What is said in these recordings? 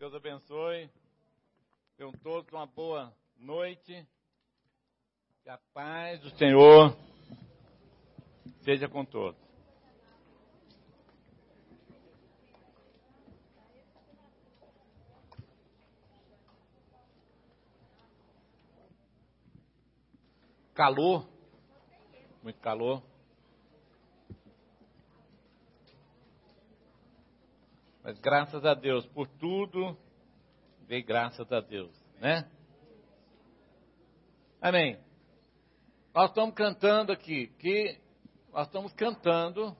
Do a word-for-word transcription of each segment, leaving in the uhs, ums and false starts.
Deus abençoe. Tenham todos uma boa noite. Que a paz do Senhor seja com todos. Calor, muito calor. Mas graças a Deus, por tudo, dei graças a Deus, né? Amém. Nós estamos cantando aqui, que nós estamos cantando,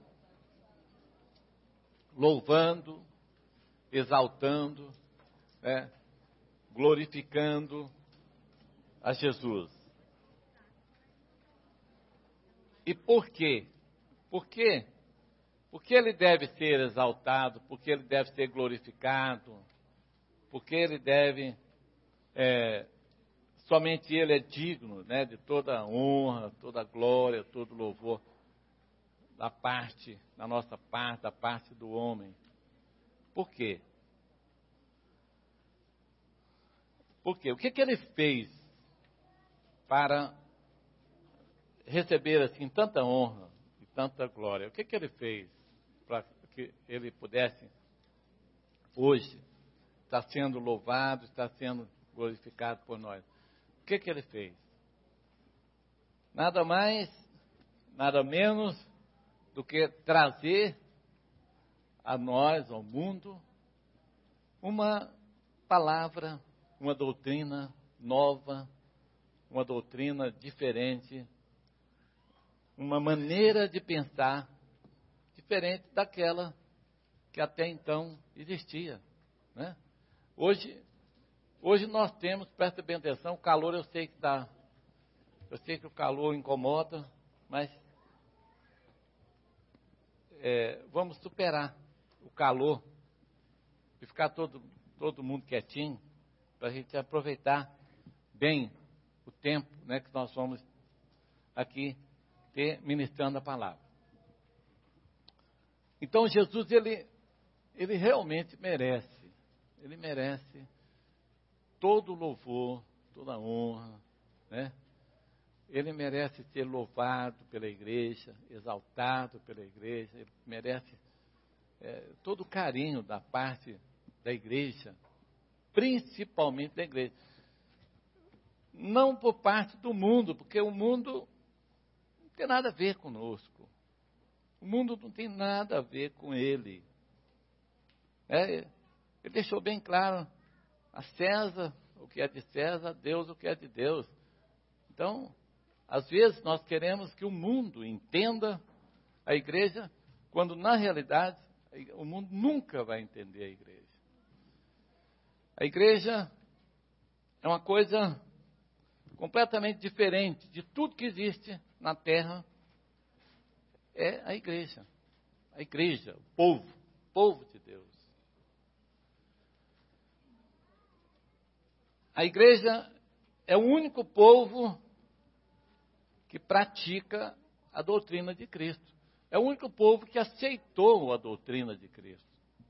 louvando, exaltando, né? Glorificando a Jesus. E por quê? Por quê? Porque ele deve ser exaltado, porque ele deve ser glorificado, porque ele deve, é, somente ele é digno, né, de toda a honra, toda a glória, todo o louvor da parte, da nossa parte, da parte do homem. Por quê? Por quê? O que, que ele fez para receber assim tanta honra e tanta glória? O que, que ele fez para que ele pudesse hoje estar sendo louvado, estar sendo glorificado por nós? O que, que ele fez? Nada mais, nada menos do que trazer a nós, ao mundo, uma palavra, uma doutrina nova, uma doutrina diferente, uma maneira de pensar diferente daquela que até então existia, né? Hoje, hoje nós temos, presta bem atenção, o calor eu sei que está, eu sei que o calor incomoda, mas é, vamos superar o calor e ficar todo, todo mundo quietinho, para a gente aproveitar bem o tempo, né, que nós vamos aqui ter ministrando a palavra. Então Jesus, ele, ele realmente merece, ele merece todo o louvor, toda a honra, né? Ele merece ser louvado pela igreja, exaltado pela igreja, ele merece é, todo o carinho da parte da igreja, principalmente da igreja. Não por parte do mundo, porque o mundo não tem nada a ver conosco. O mundo não tem nada a ver com ele. É, ele deixou bem claro, a César o que é de César, a Deus o que é de Deus. Então, às vezes nós queremos que o mundo entenda a igreja, quando na realidade o mundo nunca vai entender a igreja. A igreja é uma coisa completamente diferente de tudo que existe na terra. É a igreja, a igreja, o povo, o povo de Deus. A igreja é o único povo que pratica a doutrina de Cristo. É o único povo que aceitou a doutrina de Cristo.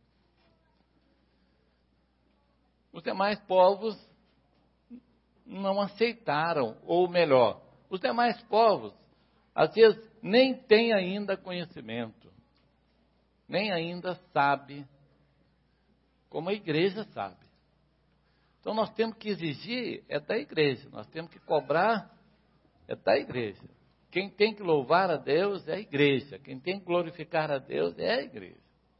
Os demais povos não aceitaram, ou melhor, os demais povos, às vezes, nem têm ainda conhecimento, nem ainda sabe como a igreja sabe. Então nós temos que exigir é da igreja, nós temos que cobrar é da igreja. Quem tem que louvar a Deus é a igreja, quem tem que glorificar a Deus é a igreja.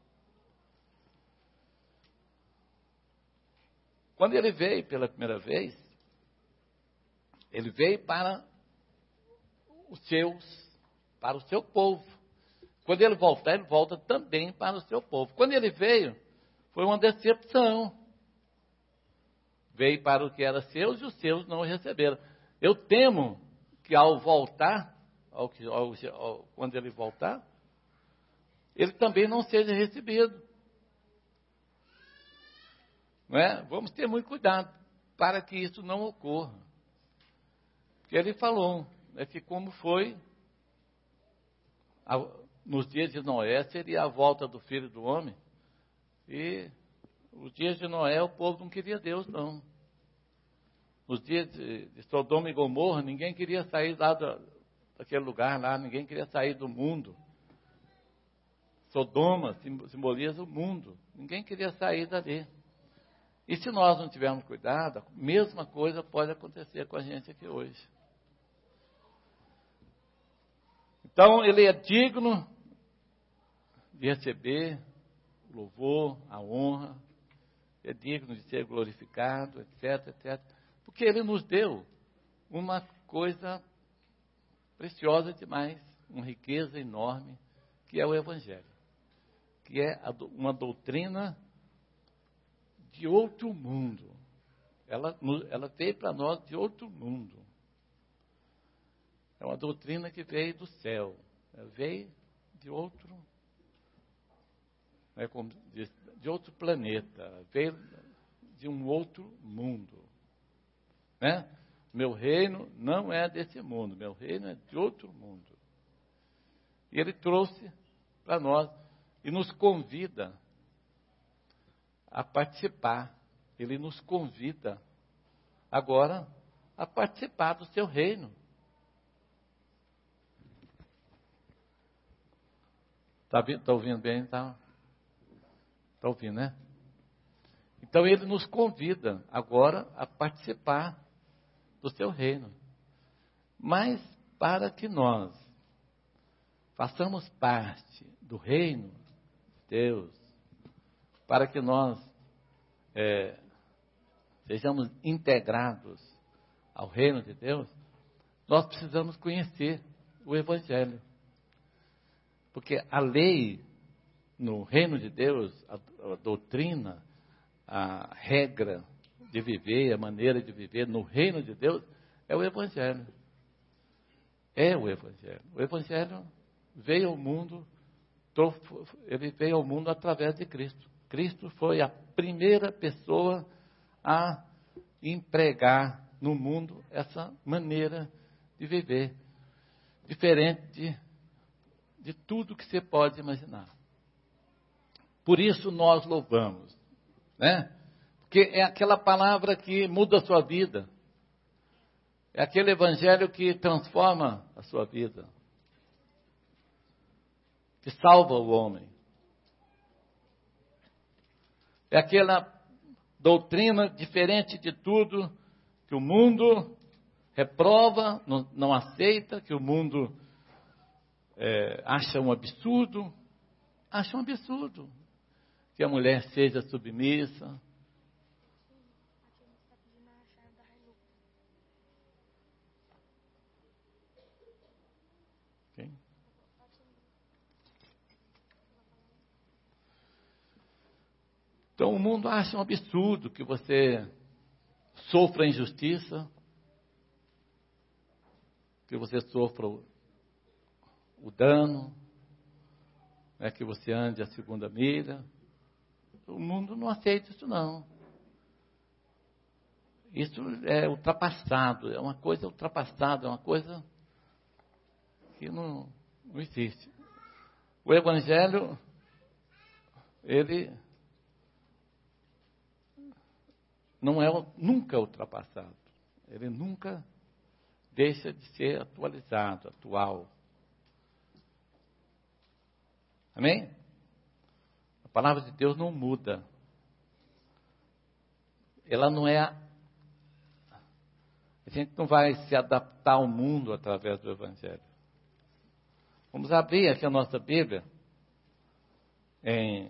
Quando ele veio pela primeira vez, ele veio para os seus, para o seu povo. Quando ele voltar, ele volta também para o seu povo. Quando ele veio, foi uma decepção. Veio para o que era seus e os seus não o receberam. Eu temo que ao voltar, ao, ao, ao, quando ele voltar, ele também não seja recebido. Não é? Vamos ter muito cuidado para que isso não ocorra. Porque ele falou, né, que como foi a, nos dias de Noé, seria a volta do Filho do Homem, e Os dias de Noé, o povo não queria Deus, não. Nos dias de, de Sodoma e Gomorra, ninguém queria sair lá da, daquele lugar lá, ninguém queria sair do mundo. Sodoma simboliza o mundo. Ninguém queria sair dali. E se nós não tivermos cuidado, a mesma coisa pode acontecer com a gente aqui hoje. Então, ele é digno de receber o louvor, a honra, é digno de ser glorificado, etc, etcétera. Porque ele nos deu uma coisa preciosa demais, uma riqueza enorme, que é o Evangelho. Que é uma doutrina de outro mundo. Ela, ela veio para nós de outro mundo. É uma doutrina que veio do céu. Ela veio de outro, é como diz, de outro planeta. Veio de um outro mundo. Né? Meu reino não é desse mundo. Meu reino é de outro mundo. E ele trouxe para nós e nos convida a participar. Ele nos convida agora a participar do seu reino. Está tá ouvindo bem? Está tá ouvindo, né? Então ele nos convida agora a participar do seu reino. Mas para que nós façamos parte do reino de Deus, para que nós é, sejamos integrados ao reino de Deus, nós precisamos conhecer o Evangelho. Porque a lei no reino de Deus, a, a doutrina, a regra de viver, a maneira de viver no reino de Deus, é o Evangelho. É o Evangelho. O Evangelho veio ao mundo, ele veio ao mundo através de Cristo. Cristo foi a primeira pessoa a empregar no mundo essa maneira de viver, diferente de, de tudo que você pode imaginar. Por isso nós louvamos, né? Porque é aquela palavra que muda a sua vida, é aquele evangelho que transforma a sua vida, que salva o homem. É aquela doutrina diferente de tudo que o mundo reprova, não, não aceita, que o mundo é, acha um absurdo. Acha um absurdo que a mulher seja submissa. Okay. Então o mundo acha um absurdo que você sofra injustiça, que você sofra o, o dano, é que você ande a segunda milha. O mundo não aceita isso, não. Isso é ultrapassado, é uma coisa ultrapassada, é uma coisa que não, não existe. O Evangelho, ele não é nunca ultrapassado. Ele nunca deixa de ser atualizado, atual. Amém? A palavra de Deus não muda. Ela não é... A gente não vai se adaptar ao mundo através do Evangelho. Vamos abrir aqui a nossa Bíblia em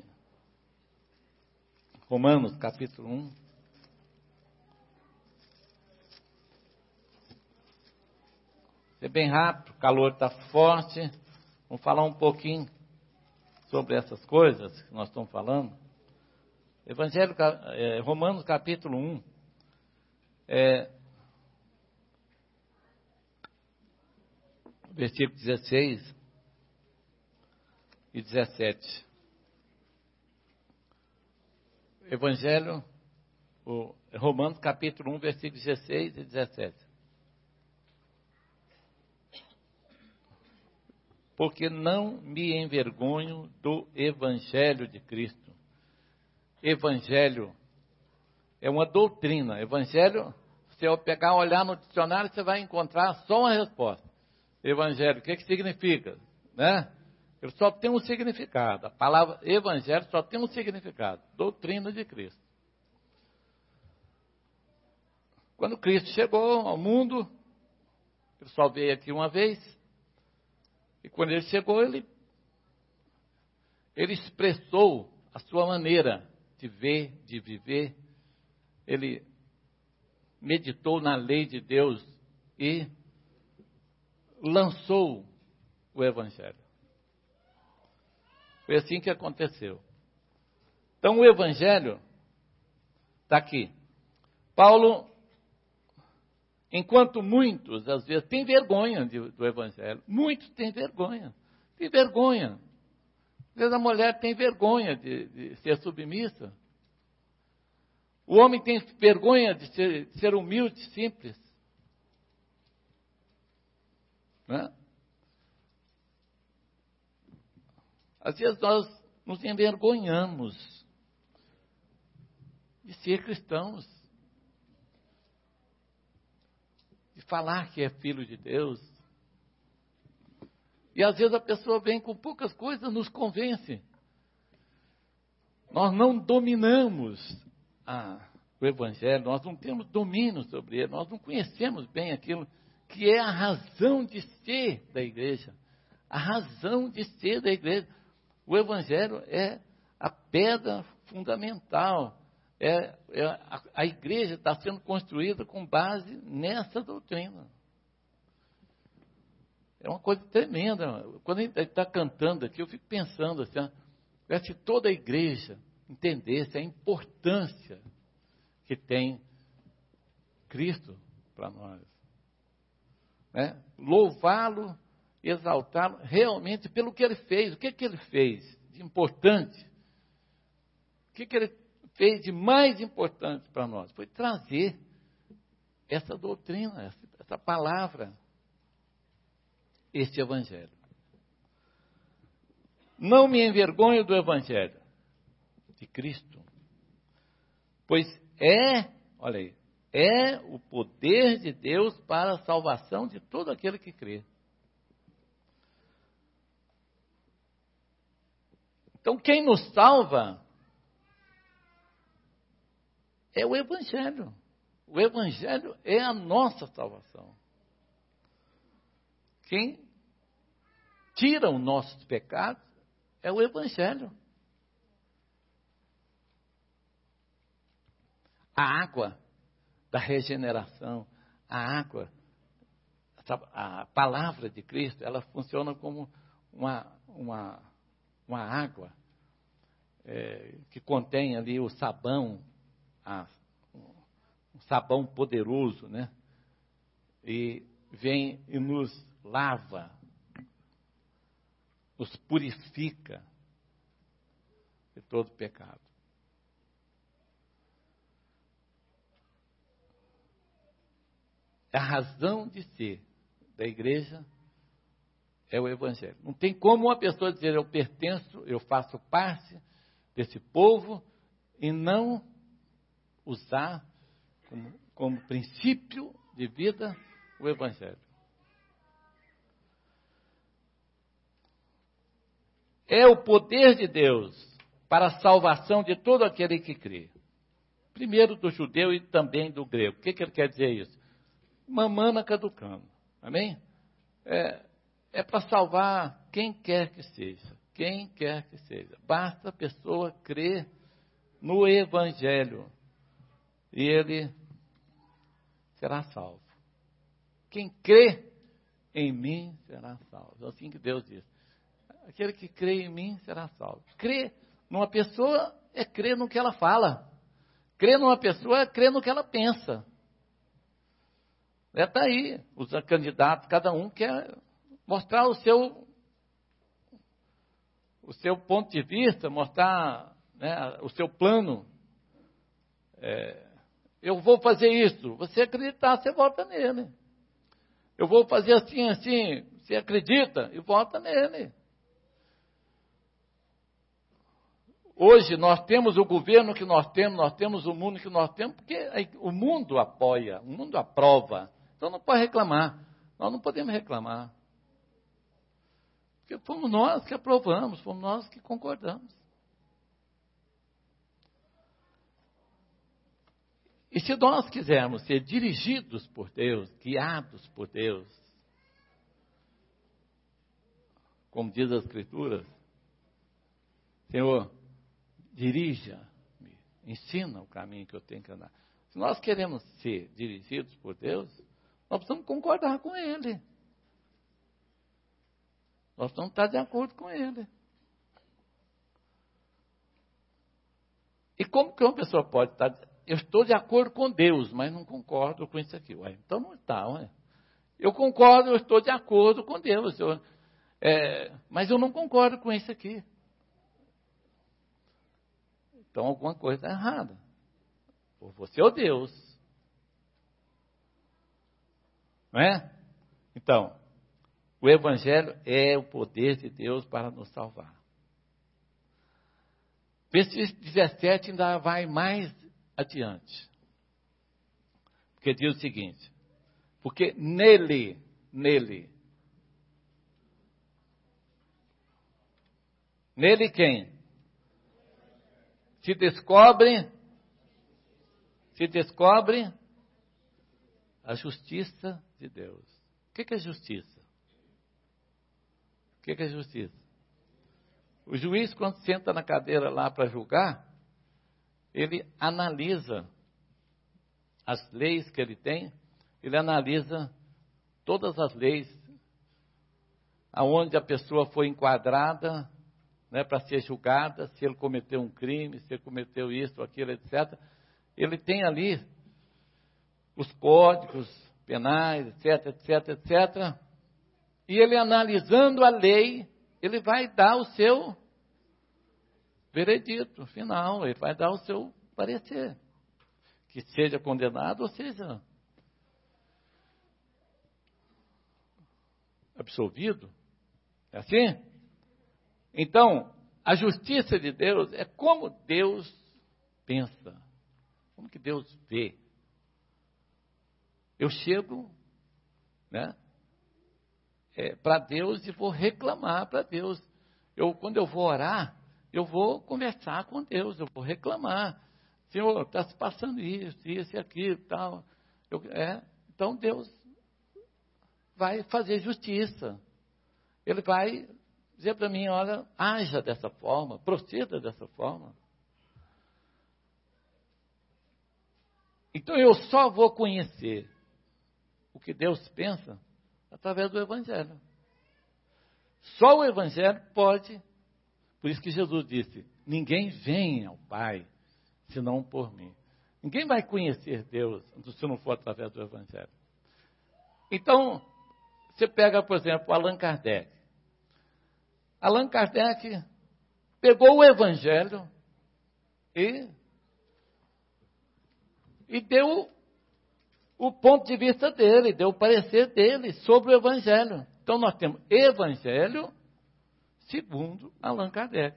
Romanos capítulo um. É bem rápido, o calor está forte. Vamos falar um pouquinho sobre essas coisas que nós estamos falando. Evangelho, é, Romanos capítulo um. É, versículo dezesseis e dezessete. Evangelho, o, Romanos capítulo um, versículos dezesseis e dezessete. Porque não me envergonho do Evangelho de Cristo. evangelho? É uma doutrina. Evangelho, se eu pegar, olhar no dicionário, você vai encontrar só uma resposta. Evangelho, o que, que significa? Né? Ele só tem um significado. A palavra evangelho só tem um significado. Doutrina de Cristo. Quando Cristo chegou ao mundo, ele só veio aqui uma vez. E quando ele chegou, ele, ele expressou a sua maneira de ver, de viver. Ele meditou na lei de Deus e lançou o evangelho. Foi assim que aconteceu. Então o evangelho está aqui. Paulo, enquanto muitos, às vezes, têm vergonha de, do evangelho, muitos têm vergonha, tem vergonha. Às vezes a mulher tem vergonha de, de ser submissa. O homem tem vergonha de ser, de ser humilde, simples. Né? Às vezes nós nos envergonhamos de ser cristãos, de falar que é filho de Deus. E às vezes a pessoa vem com poucas coisas, nos convence. Nós não dominamos a, o Evangelho, nós não temos domínio sobre ele, nós não conhecemos bem aquilo que é a razão de ser da igreja. A razão de ser da igreja. O Evangelho é a pedra fundamental. É, é, a, a igreja está sendo construída com base nessa doutrina. É uma coisa tremenda. Quando a gente está cantando aqui, eu fico pensando assim, se toda a igreja entendesse a importância que tem Cristo para nós. Né? Louvá-lo, exaltá-lo realmente pelo que ele fez. O que, que ele fez de importante? O que, que ele fez de mais importante para nós? Foi trazer essa doutrina, essa, essa palavra, este evangelho. Não me envergonho do evangelho de Cristo, pois é, olha aí, é o poder de Deus para a salvação de todo aquele que crê. Então, quem nos salva é o Evangelho. O Evangelho é a nossa salvação. Quem tira os nossos pecados é o Evangelho. A água da regeneração, a água, a palavra de Cristo, ela funciona como uma, uma, uma água é, que contém ali o sabão, a, um sabão poderoso, né? E vem e nos lava, nos purifica de todo pecado. A razão de ser da igreja é o Evangelho. Não tem como uma pessoa dizer, eu pertenço, eu faço parte desse povo, e não usar como, como princípio de vida o Evangelho. É o poder de Deus para a salvação de todo aquele que crê. Primeiro do judeu e também do grego. O que, que ele quer dizer isso? Mamana caducando. Amém? É, é para salvar quem quer que seja. Quem quer que seja. Basta a pessoa crer no Evangelho. E ele será salvo. Quem crê em mim será salvo. É assim que Deus diz. Aquele que crê em mim será salvo. Crer numa pessoa é crer no que ela fala. Crer numa pessoa é crer no que ela pensa. Está é, aí, os candidatos, cada um quer mostrar o seu, o seu ponto de vista, mostrar, né, o seu plano. É, eu vou fazer isso, você acreditar, você vota nele. Eu vou fazer assim, assim, você acredita e vota nele. Hoje nós temos o governo que nós temos, nós temos o mundo que nós temos, porque o mundo apoia, o mundo aprova. Então não pode reclamar. Nós não podemos reclamar. Porque fomos nós que aprovamos, fomos nós que concordamos. E se nós quisermos ser dirigidos por Deus, guiados por Deus, como diz a Escritura, Senhor, dirija-me, ensina o caminho que eu tenho que andar. Se nós queremos ser dirigidos por Deus, nós precisamos concordar com Ele. Nós precisamos estar de acordo com Ele. E como que uma pessoa pode estar... Eu estou de acordo com Deus, mas não concordo com isso aqui. Ué, então não está, ué. Eu concordo, eu estou de acordo com Deus. Eu, é, mas eu não concordo com isso aqui. Então alguma coisa está errada. Ou você ou Deus. Não é? Então, o Evangelho é o poder de Deus para nos salvar. Versículo dezessete ainda vai mais adiante. Porque diz o seguinte: porque nele, nele, nele quem? Se descobre, se descobre a justiça de Deus. O que é justiça? O que é justiça? O juiz, quando senta na cadeira lá para julgar, ele analisa as leis que ele tem, ele analisa todas as leis, aonde a pessoa foi enquadrada, né, para ser julgada, se ele cometeu um crime, se ele cometeu isso, aquilo, etcétera. Ele tem ali os códigos penais, etc, etc, etcétera. E ele analisando a lei, ele vai dar o seu veredito final, ele vai dar o seu parecer. Que seja condenado ou seja absolvido. É assim? Então, a justiça de Deus é como Deus pensa, como que Deus vê. Eu chego, né, é, para Deus e vou reclamar para Deus. Eu, quando eu vou orar, eu vou conversar com Deus, eu vou reclamar. Senhor, está se passando isso, isso e aquilo, tal. Eu, é, então Deus vai fazer justiça. Ele vai dizer para mim, olha, haja dessa forma, proceda dessa forma. Então eu só vou conhecer o que Deus pensa através do Evangelho. Só o Evangelho pode. Por isso que Jesus disse, ninguém vem ao Pai senão por mim. Ninguém vai conhecer Deus se não for através do Evangelho. Então, você pega, por exemplo, Allan Kardec. Allan Kardec pegou o Evangelho e, e deu o ponto de vista dele, deu o parecer dele sobre o Evangelho. Então, nós temos Evangelho segundo Allan Kardec.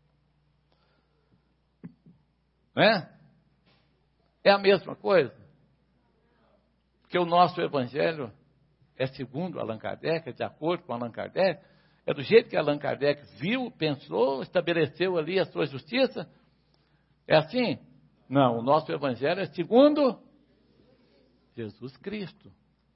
Não é? É a mesma coisa? Porque o nosso Evangelho é segundo Allan Kardec, é de acordo com Allan Kardec, é do jeito que Allan Kardec viu, pensou, estabeleceu ali a sua justiça. É assim? Não, o nosso Evangelho é segundo Jesus Cristo.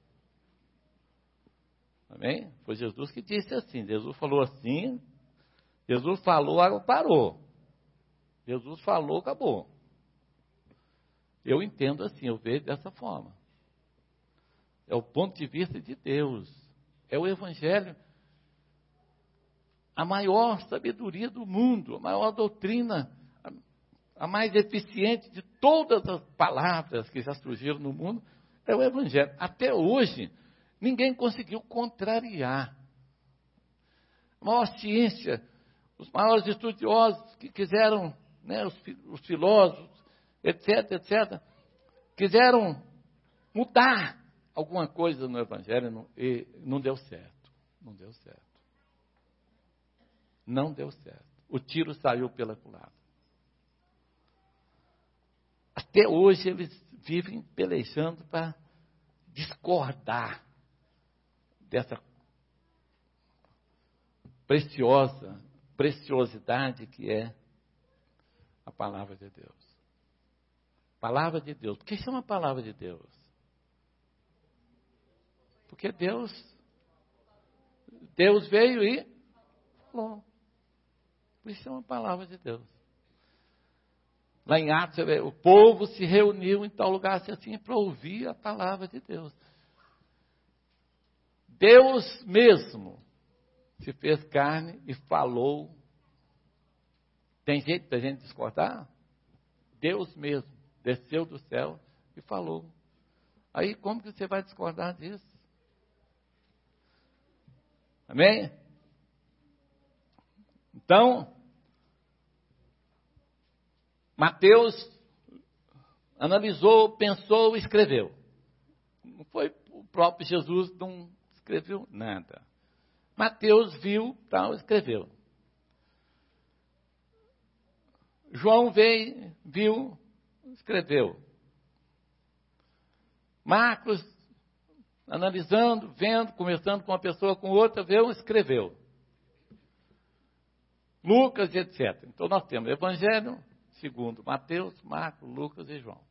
Amém? Foi Jesus que disse assim. Jesus falou assim. Jesus falou, agora parou. Jesus falou, acabou. Eu entendo assim, eu vejo dessa forma. É o ponto de vista de Deus. É o Evangelho. A maior sabedoria do mundo, a maior doutrina, a, a mais eficiente de todas as palavras que já surgiram no mundo, é o Evangelho. Até hoje, ninguém conseguiu contrariar. A maior ciência, os maiores estudiosos que quiseram, né, os, os filósofos, etc, etcétera, quiseram mudar alguma coisa no Evangelho não, e não deu certo. Não deu certo. Não deu certo. O tiro saiu pela culatra. até hoje eles vivem pelejando para discordar dessa preciosa, preciosidade que é a palavra de Deus. Palavra de Deus. Por que chama palavra de Deus? Porque Deus, Deus veio e falou. Por isso chama palavra de Deus. Lá em Atos, o povo se reuniu em tal lugar assim para ouvir a palavra de Deus. Deus mesmo se fez carne e falou. Tem jeito para a gente discordar? Deus mesmo desceu do céu e falou. Aí como que você vai discordar disso? Amém? Então, Mateus analisou, pensou e escreveu. Não foi o próprio Jesus, não escreveu nada. Mateus viu, tal, escreveu. João veio, viu, escreveu. Marcos, analisando, vendo, conversando com uma pessoa, com outra, viu, escreveu. Lucas, etcétera. Então nós temos o Evangelho segundo Mateus, Marcos, Lucas e João.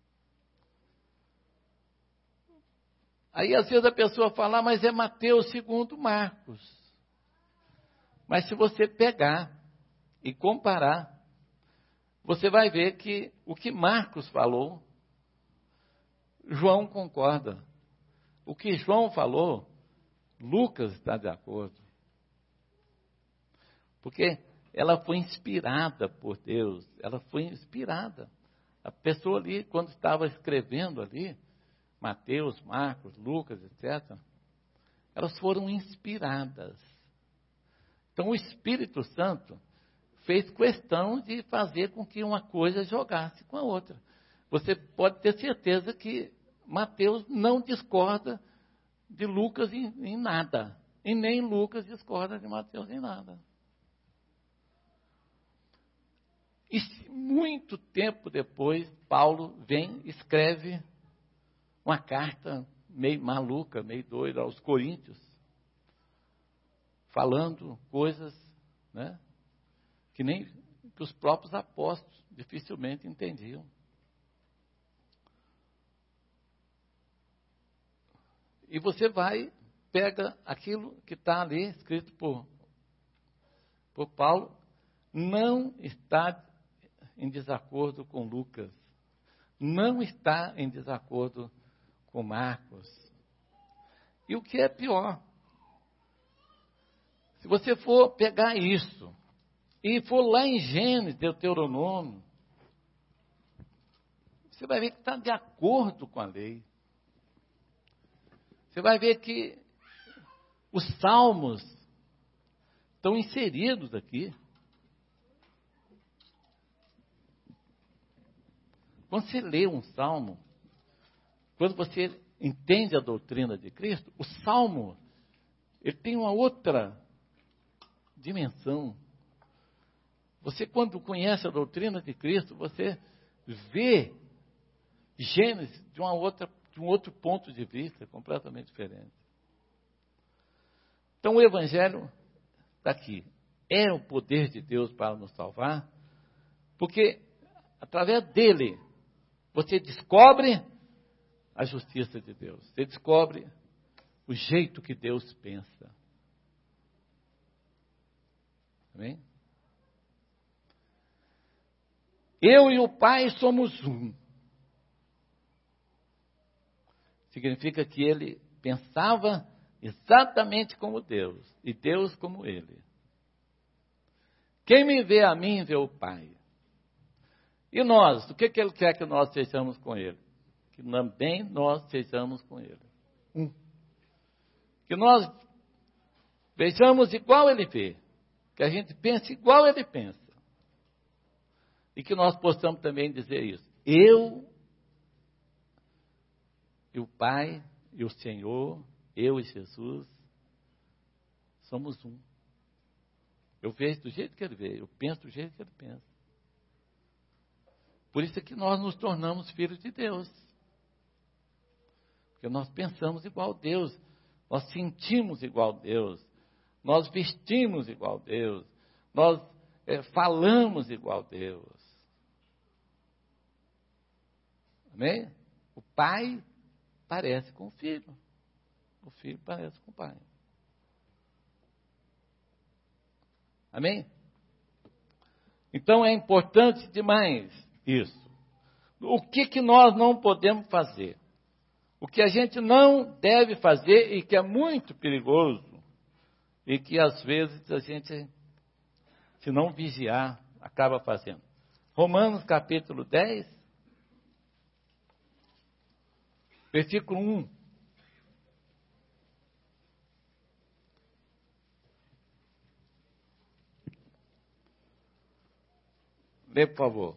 Aí às vezes a pessoa fala, mas é Mateus segundo Marcos. Mas se você pegar e comparar, você vai ver que o que Marcos falou, João concorda. O que João falou, Lucas está de acordo. Porque ela foi inspirada por Deus. Ela foi inspirada. A pessoa ali, quando estava escrevendo ali, Mateus, Marcos, Lucas, etcétera, elas foram inspiradas. Então o Espírito Santo fez questão de fazer com que uma coisa jogasse com a outra. Você pode ter certeza que Mateus não discorda de Lucas em, em nada. E nem Lucas discorda de Mateus em nada. E muito tempo depois, Paulo vem e escreve uma carta meio maluca, meio doida aos Coríntios, falando coisas, né, que nem que os próprios apóstolos dificilmente entendiam. E você vai, pega aquilo que está ali, escrito por, por Paulo, não está em desacordo com Lucas, não está em desacordo com Marcos. E o que é pior, se você for pegar isso, e for lá em Gênesis, Deuteronômio, você vai ver que está de acordo com a lei. Você vai ver que os salmos estão inseridos aqui. Quando você lê um salmo, quando você entende a doutrina de Cristo, o salmo, ele tem uma outra dimensão. Você, quando conhece a doutrina de Cristo, você vê Gênesis de, uma outra, de um outro ponto de vista, completamente diferente. Então, o Evangelho está aqui. É o poder de Deus para nos salvar, porque através dele, você descobre a justiça de Deus. Você descobre o jeito que Deus pensa. Amém? Eu e o Pai somos um. Significa que ele pensava exatamente como Deus, e Deus como ele. Quem me vê a mim, vê o Pai. E nós, o que, que ele quer que nós sejamos com ele? Que também nós sejamos com ele. Um. Que nós vejamos igual ele vê. Que a gente pense igual ele pensa. E que nós possamos também dizer isso. Eu e o Pai e o Senhor, eu e Jesus, somos um. Eu vejo do jeito que ele vê, eu penso do jeito que ele pensa. Por isso é que nós nos tornamos filhos de Deus. Porque nós pensamos igual a Deus, nós sentimos igual a Deus, nós vestimos igual a Deus, nós é, falamos igual a Deus. Amém? O pai parece com o filho, o filho parece com o pai. Amém? Então é importante demais isso. O que, que nós não podemos fazer? O que a gente não deve fazer e que é muito perigoso e que às vezes a gente, se não vigiar, acaba fazendo. Romanos capítulo dez, versículo um. Lê, por favor.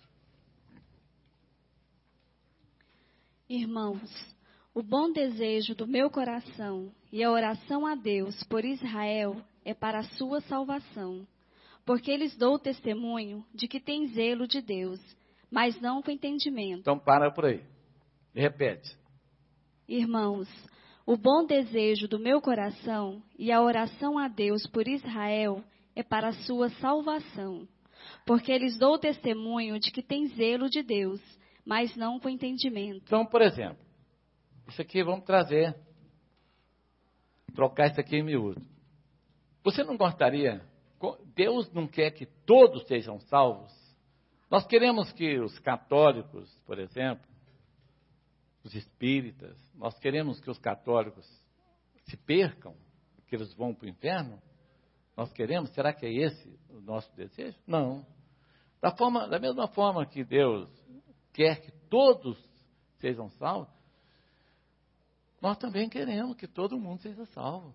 Irmãos, o bom desejo do meu coração e a oração a Deus por Israel é para a sua salvação, porque lhes dou testemunho de que tem zelo de Deus, mas não com entendimento. Então para por aí. Repete. Irmãos, o bom desejo do meu coração e a oração a Deus por Israel é para a sua salvação, porque lhes dou testemunho de que tem zelo de Deus, mas não com entendimento. Então, por exemplo, isso aqui vamos trazer, trocar isso aqui em miúdo. Você não gostaria, Deus não quer que todos sejam salvos? Nós queremos que os católicos, por exemplo, os espíritas, nós queremos que os católicos se percam, que eles vão para o inferno? Nós queremos? Será que é esse o nosso desejo? Não. Da, forma, da mesma forma que Deus quer que todos sejam salvos, nós também queremos que todo mundo seja salvo.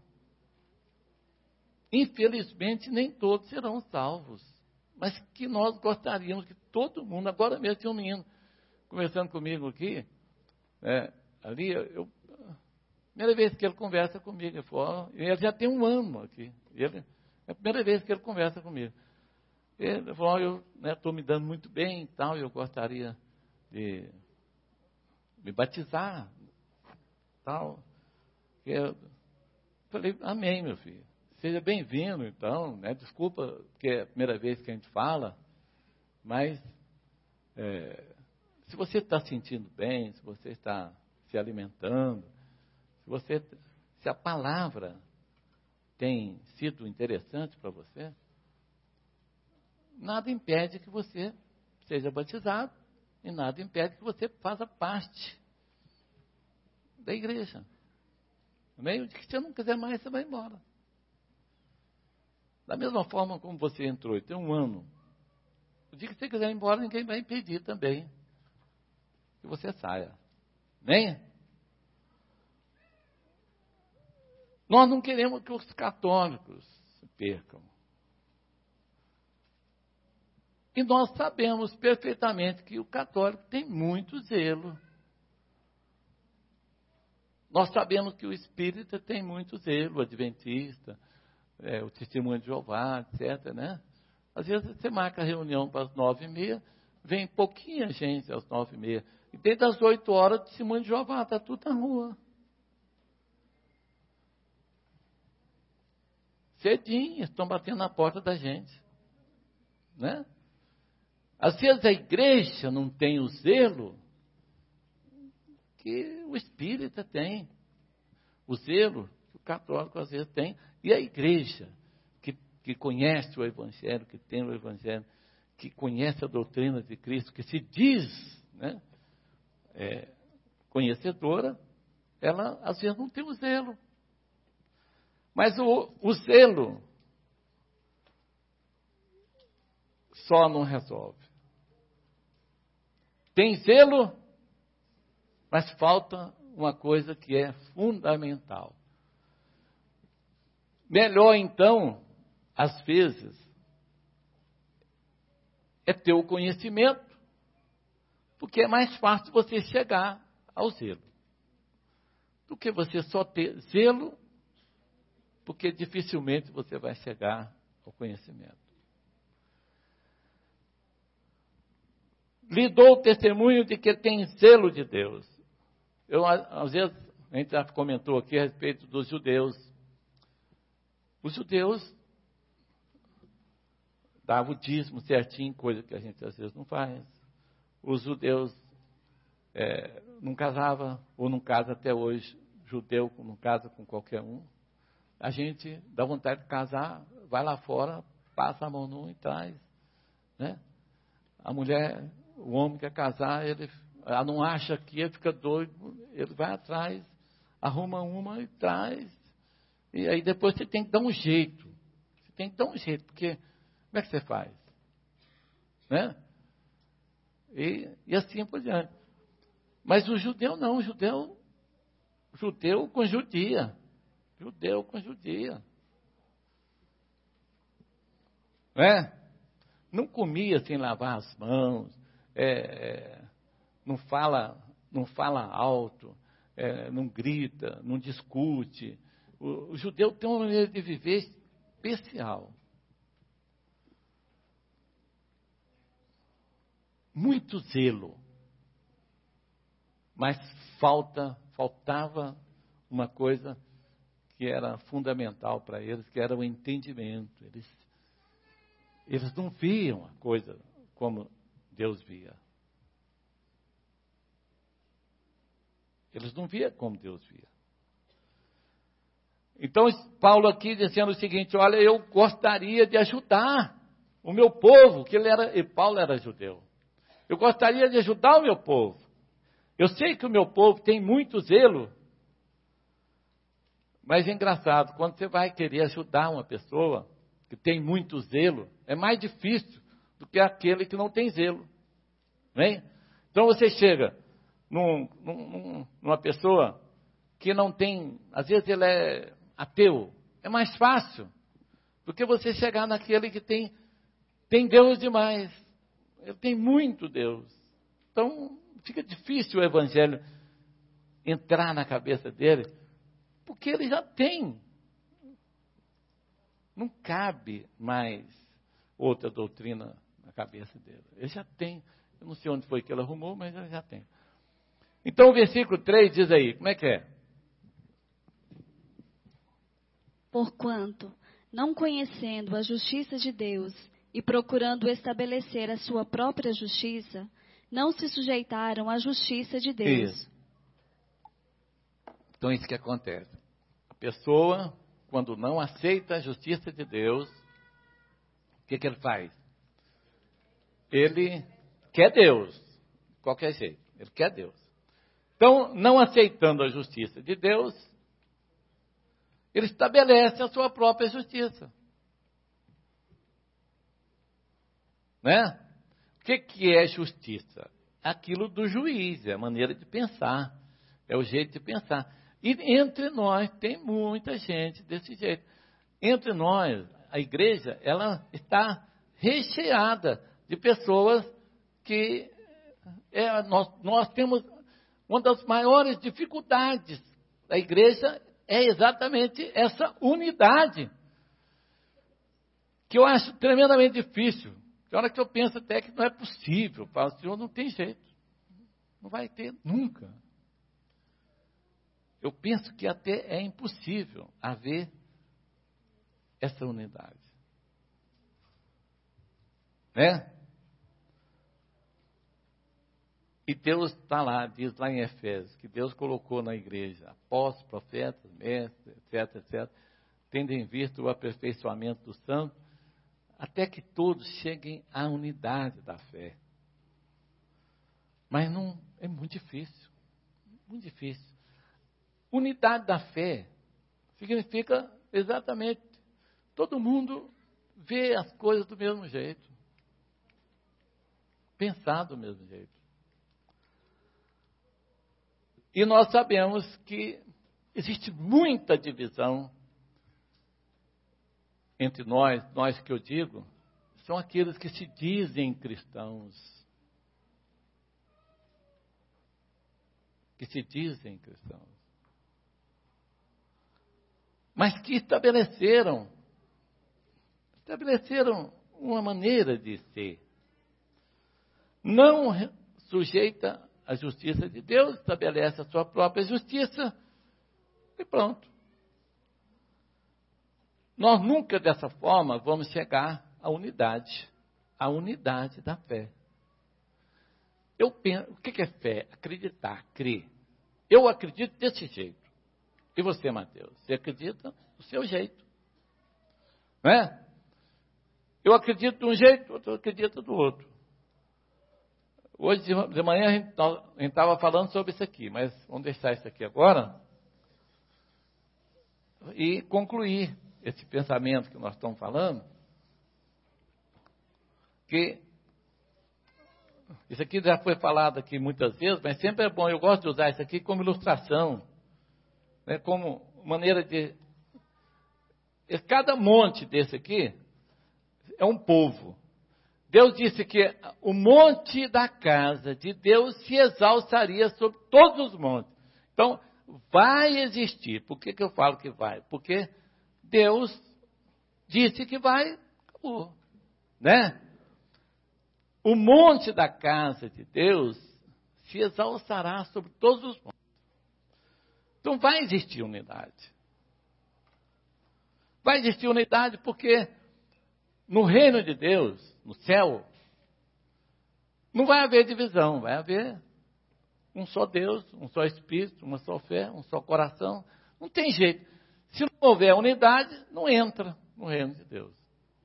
Infelizmente, nem todos serão salvos, mas que nós gostaríamos que todo mundo, agora mesmo tinha um menino conversando comigo aqui, né, ali, eu, primeira vez que ele conversa comigo, ele, falou, ele já tem um ano aqui, ele, é a primeira vez que ele conversa comigo. Ele falou, eu estou, né, me dando muito bem e tal, eu gostaria de me batizar, tal. Eu falei, amém, meu filho. Seja bem-vindo, então, né? Desculpa, porque é a primeira vez que a gente fala, mas é, se você está sentindo bem, se você está se alimentando, se você, se a palavra tem sido interessante para você, nada impede que você seja batizado e nada impede que você faça parte da igreja. Amém? Se você não quiser mais, você vai embora. Da mesma forma como você entrou e tem um ano, o dia que você quiser ir embora, ninguém vai impedir também que você saia. Amém? Nós não queremos que os católicos se percam. E nós sabemos perfeitamente que o católico tem muito zelo. Nós sabemos que o espírita tem muito zelo, o adventista, é, o testemunho de Jeová, etcétera, né? Às vezes você marca a reunião para as nove e meia, vem pouquinha gente às nove e meia. E desde as oito horas, o testemunho de Jeová está tudo na rua. Cedinho, estão batendo na porta da gente. Né? Às vezes a igreja não tem o zelo que o espírita tem. O zelo que o católico às vezes tem. E a igreja que, que conhece o evangelho, que tem o evangelho, que conhece a doutrina de Cristo, que se diz, né, é, conhecedora, ela às vezes não tem o zelo. Mas o, o zelo só não resolve. Tem zelo, mas falta uma coisa que é fundamental. Melhor então, às vezes, é ter o conhecimento, porque é mais fácil você chegar ao zelo, do que você só ter zelo, porque dificilmente você vai chegar ao conhecimento. lhe dou testemunho de que tem zelo de Deus. Eu, às vezes, a gente já comentou aqui a respeito dos judeus. Os judeus davam o dízimo certinho, coisa que a gente às vezes não faz. Os judeus é, não casavam, ou não casa até hoje, judeu não casa com qualquer um. A gente dá vontade de casar, vai lá fora, passa a mão num e traz. Né? A mulher, o homem quer casar, ele ela não acha que ele fica doido, ele vai atrás, arruma uma e traz. E aí depois você tem que dar um jeito. Você tem que dar um jeito, porque como é que você faz? Né? E, e assim por diante. Mas o judeu não, o judeu, judeu com judia. Judeu com judia. Né? Não comia sem lavar as mãos, é, não fala, não fala alto, é, não grita, não discute. O, o judeu tem uma maneira de viver especial. Muito zelo. Mas falta, faltava uma coisa que era fundamental para eles, que era o entendimento. Eles, eles não viam a coisa como Deus via. Eles não viam como Deus via. Então, Paulo aqui dizendo o seguinte, olha, eu gostaria de ajudar o meu povo, que ele era, e Paulo era judeu. Eu gostaria de ajudar o meu povo. Eu sei que o meu povo tem muito zelo, mas é engraçado, quando você vai querer ajudar uma pessoa que tem muito zelo, é mais difícil do que aquele que não tem zelo. Né? Então você chega num, num, numa pessoa que não tem, às vezes ele é ateu, é mais fácil do que você chegar naquele que tem, tem Deus demais. Ele tem muito Deus. Então fica difícil o evangelho entrar na cabeça dele, porque ele já tem. Não cabe mais outra doutrina na cabeça dele. Ele já tem. Eu não sei onde foi que ele arrumou, mas ele já tem. Então o versículo três diz aí, como é que é? Porquanto, não conhecendo a justiça de Deus e procurando estabelecer a sua própria justiça, não se sujeitaram à justiça de Deus. Isso. Então isso que acontece. A pessoa, quando não aceita a justiça de Deus, o que, que ele faz? Ele quer Deus, de qualquer jeito, ele quer Deus. Então, não aceitando a justiça de Deus, ele estabelece a sua própria justiça. Né? O que, que é justiça? Aquilo do juiz, é a maneira de pensar, é o jeito de pensar. E entre nós tem muita gente desse jeito. Entre nós, a igreja, ela está recheada de pessoas que é, nós, nós temos uma das maiores dificuldades da igreja é exatamente essa unidade, que eu acho tremendamente difícil. Tem hora que eu penso até que não é possível. Falo, Senhor, não tem jeito. Não vai ter nunca. Eu penso que até é impossível haver essa unidade. Né? E Deus está lá, diz lá em Efésios, que Deus colocou na igreja apóstolos, profetas, mestres, etc, etcétera, tendo em vista o aperfeiçoamento do santo, até que todos cheguem à unidade da fé. Mas não, é muito difícil, muito difícil. Unidade da fé significa exatamente todo mundo vê as coisas do mesmo jeito, pensar do mesmo jeito. E nós sabemos que existe muita divisão entre nós, nós que eu digo, são aqueles que se dizem cristãos. Que se dizem cristãos. Mas que estabeleceram, estabeleceram uma maneira de ser. não sujeita a justiça de Deus, estabelece a sua própria justiça e pronto. Nós nunca dessa forma vamos chegar à unidade, à unidade da fé. Eu penso, o que é fé? Acreditar, crer. Eu acredito desse jeito. E você, Mateus? Você acredita do seu jeito. Não é? Eu acredito de um jeito, outro acredita do outro. Hoje de manhã a gente estava falando sobre isso aqui, mas vamos deixar isso aqui agora e concluir esse pensamento que nós estamos falando, que isso aqui já foi falado aqui muitas vezes, mas sempre é bom, eu gosto de usar isso aqui como ilustração, né, como maneira de... Cada monte desse aqui é um povo. Deus disse que o monte da casa de Deus se exaltaria sobre todos os montes. Então, vai existir. Por que, que eu falo que vai? Porque Deus disse que vai, acabou. Né? O monte da casa de Deus se exaltará sobre todos os montes. Então, vai existir unidade. Vai existir unidade porque no reino de Deus, no céu, não vai haver divisão, vai haver um só Deus, um só Espírito, uma só fé, um só coração. Não tem jeito. Se não houver unidade, não entra no reino de Deus.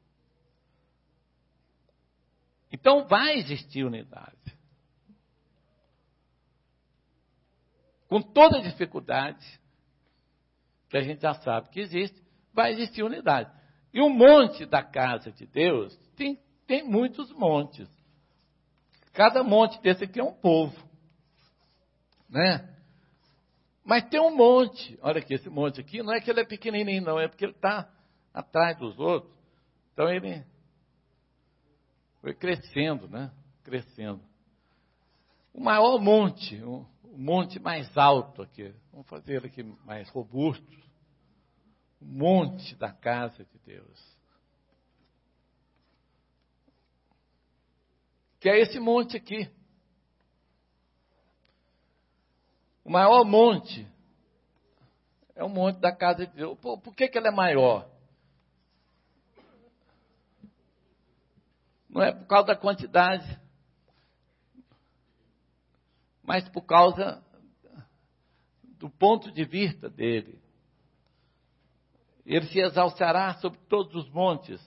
Então vai existir unidade. Com toda a dificuldade, que a gente já sabe que existe, vai existir unidade. E o monte da casa de Deus tem, tem muitos montes. Cada monte desse aqui é um povo. Né? Mas tem um monte. Olha aqui, esse monte aqui, não é que ele é pequenininho, não. É porque ele está atrás dos outros. Então ele foi crescendo, né? Crescendo. O maior monte, o, o monte mais alto aqui. Vamos fazer ele aqui mais robusto. O monte da casa de Deus. Que é esse monte aqui. O maior monte é o monte da casa de Deus. Por, por que, que ele é maior? Não é por causa da quantidade, mas por causa do ponto de vista dele. Ele se exaltará sobre todos os montes.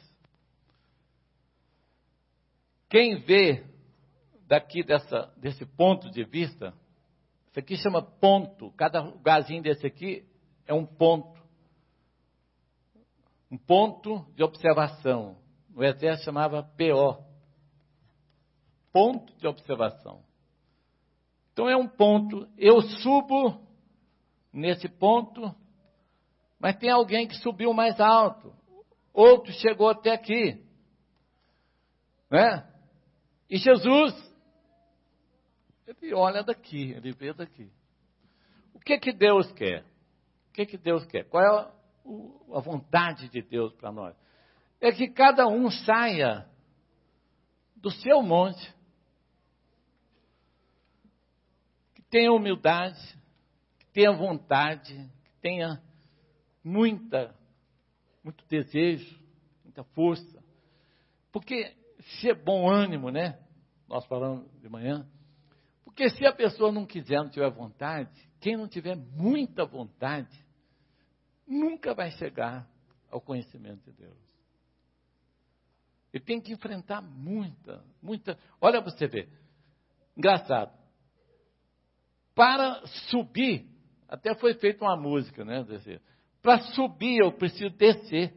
Quem vê daqui dessa, desse ponto de vista, isso aqui chama ponto, cada lugarzinho desse aqui é um ponto. Um ponto de observação. No exército chamava P O. Ponto de observação. Então é um ponto, eu subo nesse ponto, mas tem alguém que subiu mais alto. Outro chegou até aqui. Né? E Jesus, ele olha daqui, ele vê daqui. O que que Deus quer? O que que Deus quer? Qual é a, a vontade de Deus para nós? É que cada um saia do seu monte, que tenha humildade, que tenha vontade, que tenha muita, muito desejo, muita força. Porque se é bom ânimo, né? Nós falamos de manhã. Porque se a pessoa não quiser, não tiver vontade, quem não tiver muita vontade, nunca vai chegar ao conhecimento de Deus. Ele tem que enfrentar muita, muita... Olha para você ver. Engraçado. Para subir, até foi feita uma música, né? Para subir, eu preciso descer.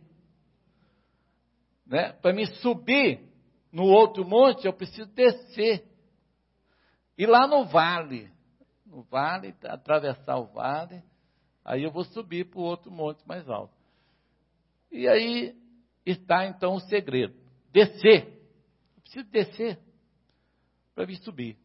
Né? Para me subir no outro monte, eu preciso descer. E lá no vale, no vale, atravessar o vale, aí eu vou subir para o outro monte mais alto. E aí está então o segredo. Descer. Eu preciso descer para me subir.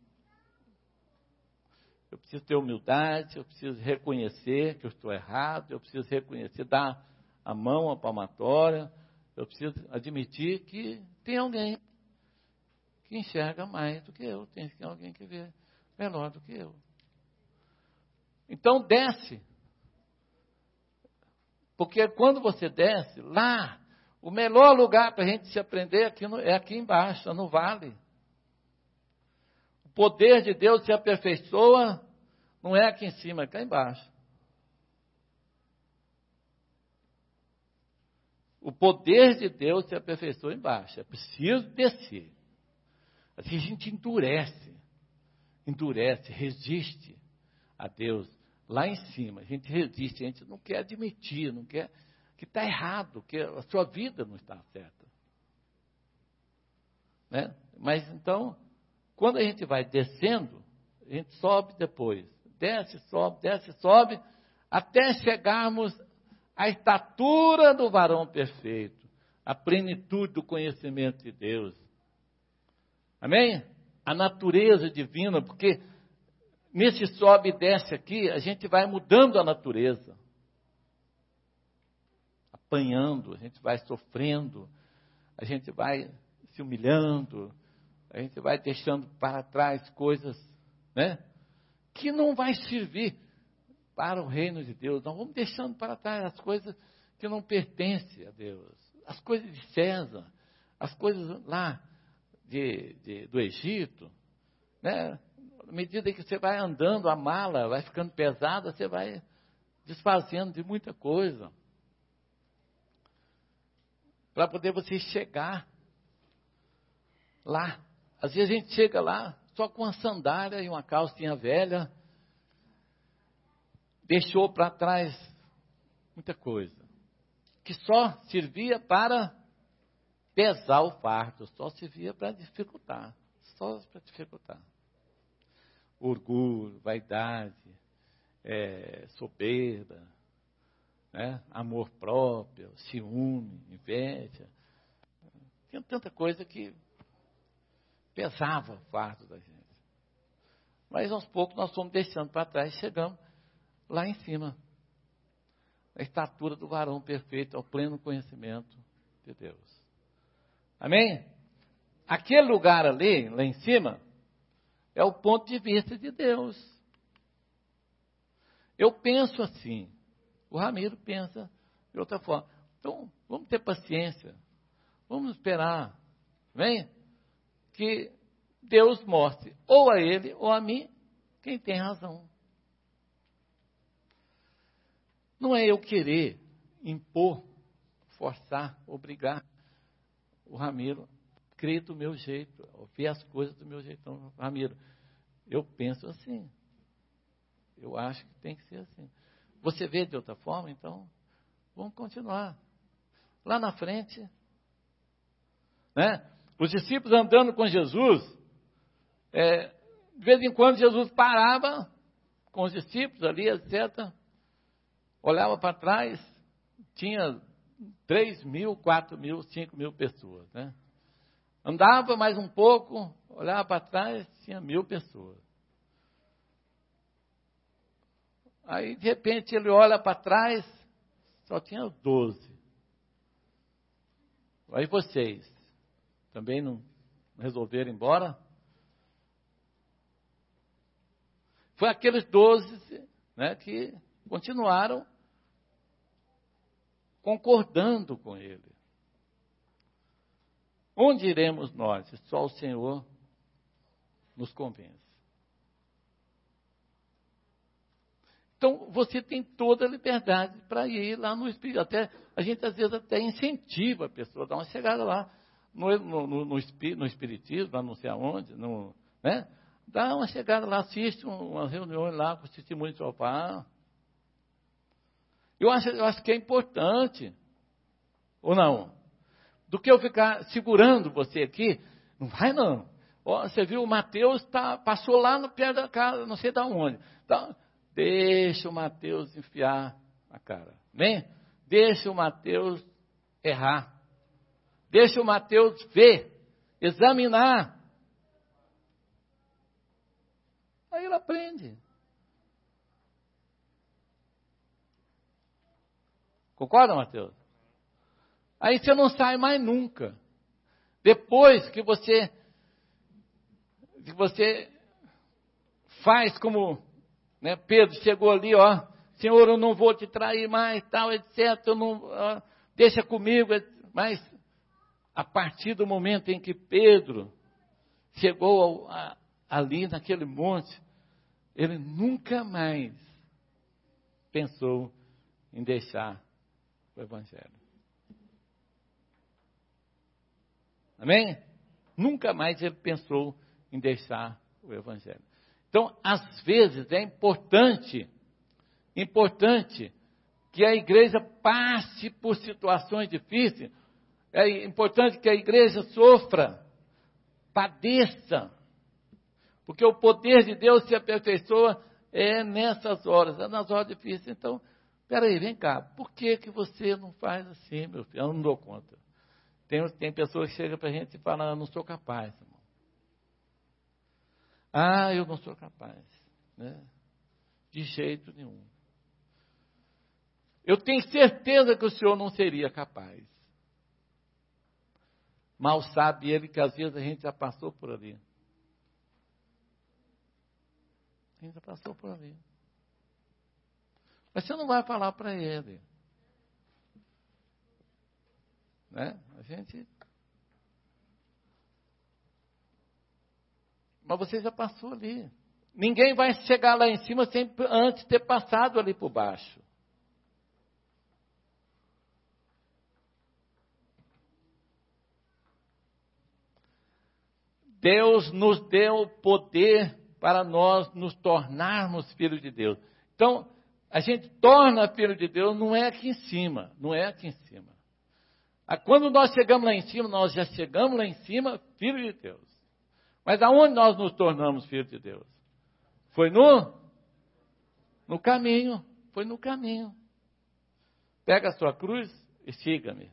Eu preciso ter humildade, eu preciso reconhecer que eu estou errado, eu preciso reconhecer, dar a mão à palmatória, eu preciso admitir que tem alguém que enxerga mais do que eu, tem alguém que vê melhor do que eu. Então desce. Porque quando você desce, lá, o melhor lugar para a gente se aprender aqui no, é aqui embaixo, no vale. O poder de Deus se aperfeiçoa, não é aqui em cima, é cá embaixo. O poder de Deus se aperfeiçoa embaixo. É preciso descer. Assim a gente endurece, endurece, resiste a Deus lá em cima. A gente resiste, a gente não quer admitir, não quer, que está errado, que a sua vida não está certa. Né? Mas então, quando a gente vai descendo, a gente sobe depois. Desce, sobe, desce, sobe, até chegarmos à estatura do varão perfeito, a plenitude do conhecimento de Deus. Amém? A natureza divina, porque nesse sobe e desce aqui, a gente vai mudando a natureza. Apanhando, a gente vai sofrendo, a gente vai se humilhando, a gente vai deixando para trás coisas, né, que não vai servir para o reino de Deus. Nós vamos deixando para trás as coisas que não pertencem a Deus. As coisas de César, as coisas lá de, de, do Egito, né? À medida que você vai andando, a mala vai ficando pesada, você vai desfazendo de muita coisa. Para poder você chegar lá. Às vezes a gente chega lá só com uma sandália e uma calcinha velha, deixou para trás muita coisa, que só servia para pesar o fardo, só servia para dificultar, só para dificultar. Orgulho, vaidade, é, soberba, né? Amor próprio, ciúme, inveja. Tinha tanta coisa que pesava o fardo da gente. Mas aos poucos nós fomos deixando para trás e chegamos lá em cima. A estatura do varão perfeito, ao pleno conhecimento de Deus. Amém? Aquele lugar ali, lá em cima, é o ponto de vista de Deus. Eu penso assim, o Ramiro pensa de outra forma. Então, vamos ter paciência, vamos esperar, vem, que Deus mostre ou a ele ou a mim quem tem razão. Não é eu querer impor, forçar, obrigar o Ramiro a crer do meu jeito, ver as coisas do meu jeito. Então, Ramiro, eu penso assim. Eu acho que tem que ser assim. Você vê de outra forma, então, vamos continuar. Lá na frente, né? Os discípulos andando com Jesus, é, de vez em quando Jesus parava com os discípulos ali, etcétera. Olhava para trás, tinha três mil, quatro mil, cinco mil pessoas, né? Andava mais um pouco, olhava para trás, tinha mil pessoas. Aí, de repente, ele olha para trás, só tinha doze. Aí vocês também não resolveram ir embora? Foi aqueles doze, né, que continuaram concordando com ele. Onde iremos nós? Só o Senhor nos convence. Então, você tem toda a liberdade para ir lá no Espírito. Até, a gente, às vezes, até incentiva a pessoa a dar uma chegada lá no, no, no, no, no Espiritismo, lá não sei aonde, no, né? Dá uma chegada lá, assiste uma reunião lá com o testemunho de Jeová. Eu acho, eu acho que é importante, ou não? Do que eu ficar segurando você aqui, não vai não. Ó, você viu, o Mateus tá, passou lá no pé da casa, não sei de onde. Então, deixa o Mateus enfiar a cara. Vem? Deixa o Mateus errar. Deixa o Mateus ver, examinar. Aí ele aprende. Concorda, Mateus? Aí você não sai mais nunca. Depois que você que você faz como, né, Pedro chegou ali, ó, Senhor, eu não vou te trair mais, tal, etcétera, eu não, ó, deixa comigo, mas a partir do momento em que Pedro chegou ao, a, ali naquele monte, ele nunca mais pensou em deixar o Evangelho. Amém? Nunca mais ele pensou em deixar o Evangelho. Então, às vezes, é importante, importante que a igreja passe por situações difíceis, é importante que a igreja sofra, padeça, porque o poder de Deus se aperfeiçoa é nessas horas, é nas horas difíceis. Então, peraí, vem cá, por que, que você não faz assim, meu filho? Eu não dou conta. Tem, tem pessoas que chegam para a gente e falam, eu não sou capaz, irmão. Ah, eu não sou capaz, né? De jeito nenhum. Eu tenho certeza que o senhor não seria capaz. Mal sabe ele que às vezes a gente já passou por ali. A gente já passou por ali. Mas você não vai falar para ele. Né? A gente... Mas você já passou ali. Ninguém vai chegar lá em cima sem antes ter passado ali por baixo. Deus nos deu poder para nós nos tornarmos filhos de Deus. Então, a gente torna filho de Deus não é aqui em cima, não é aqui em cima. Quando nós chegamos lá em cima, nós já chegamos lá em cima, filho de Deus. Mas aonde nós nos tornamos filhos de Deus? Foi no, no caminho, foi no caminho. Pega a sua cruz e siga-me.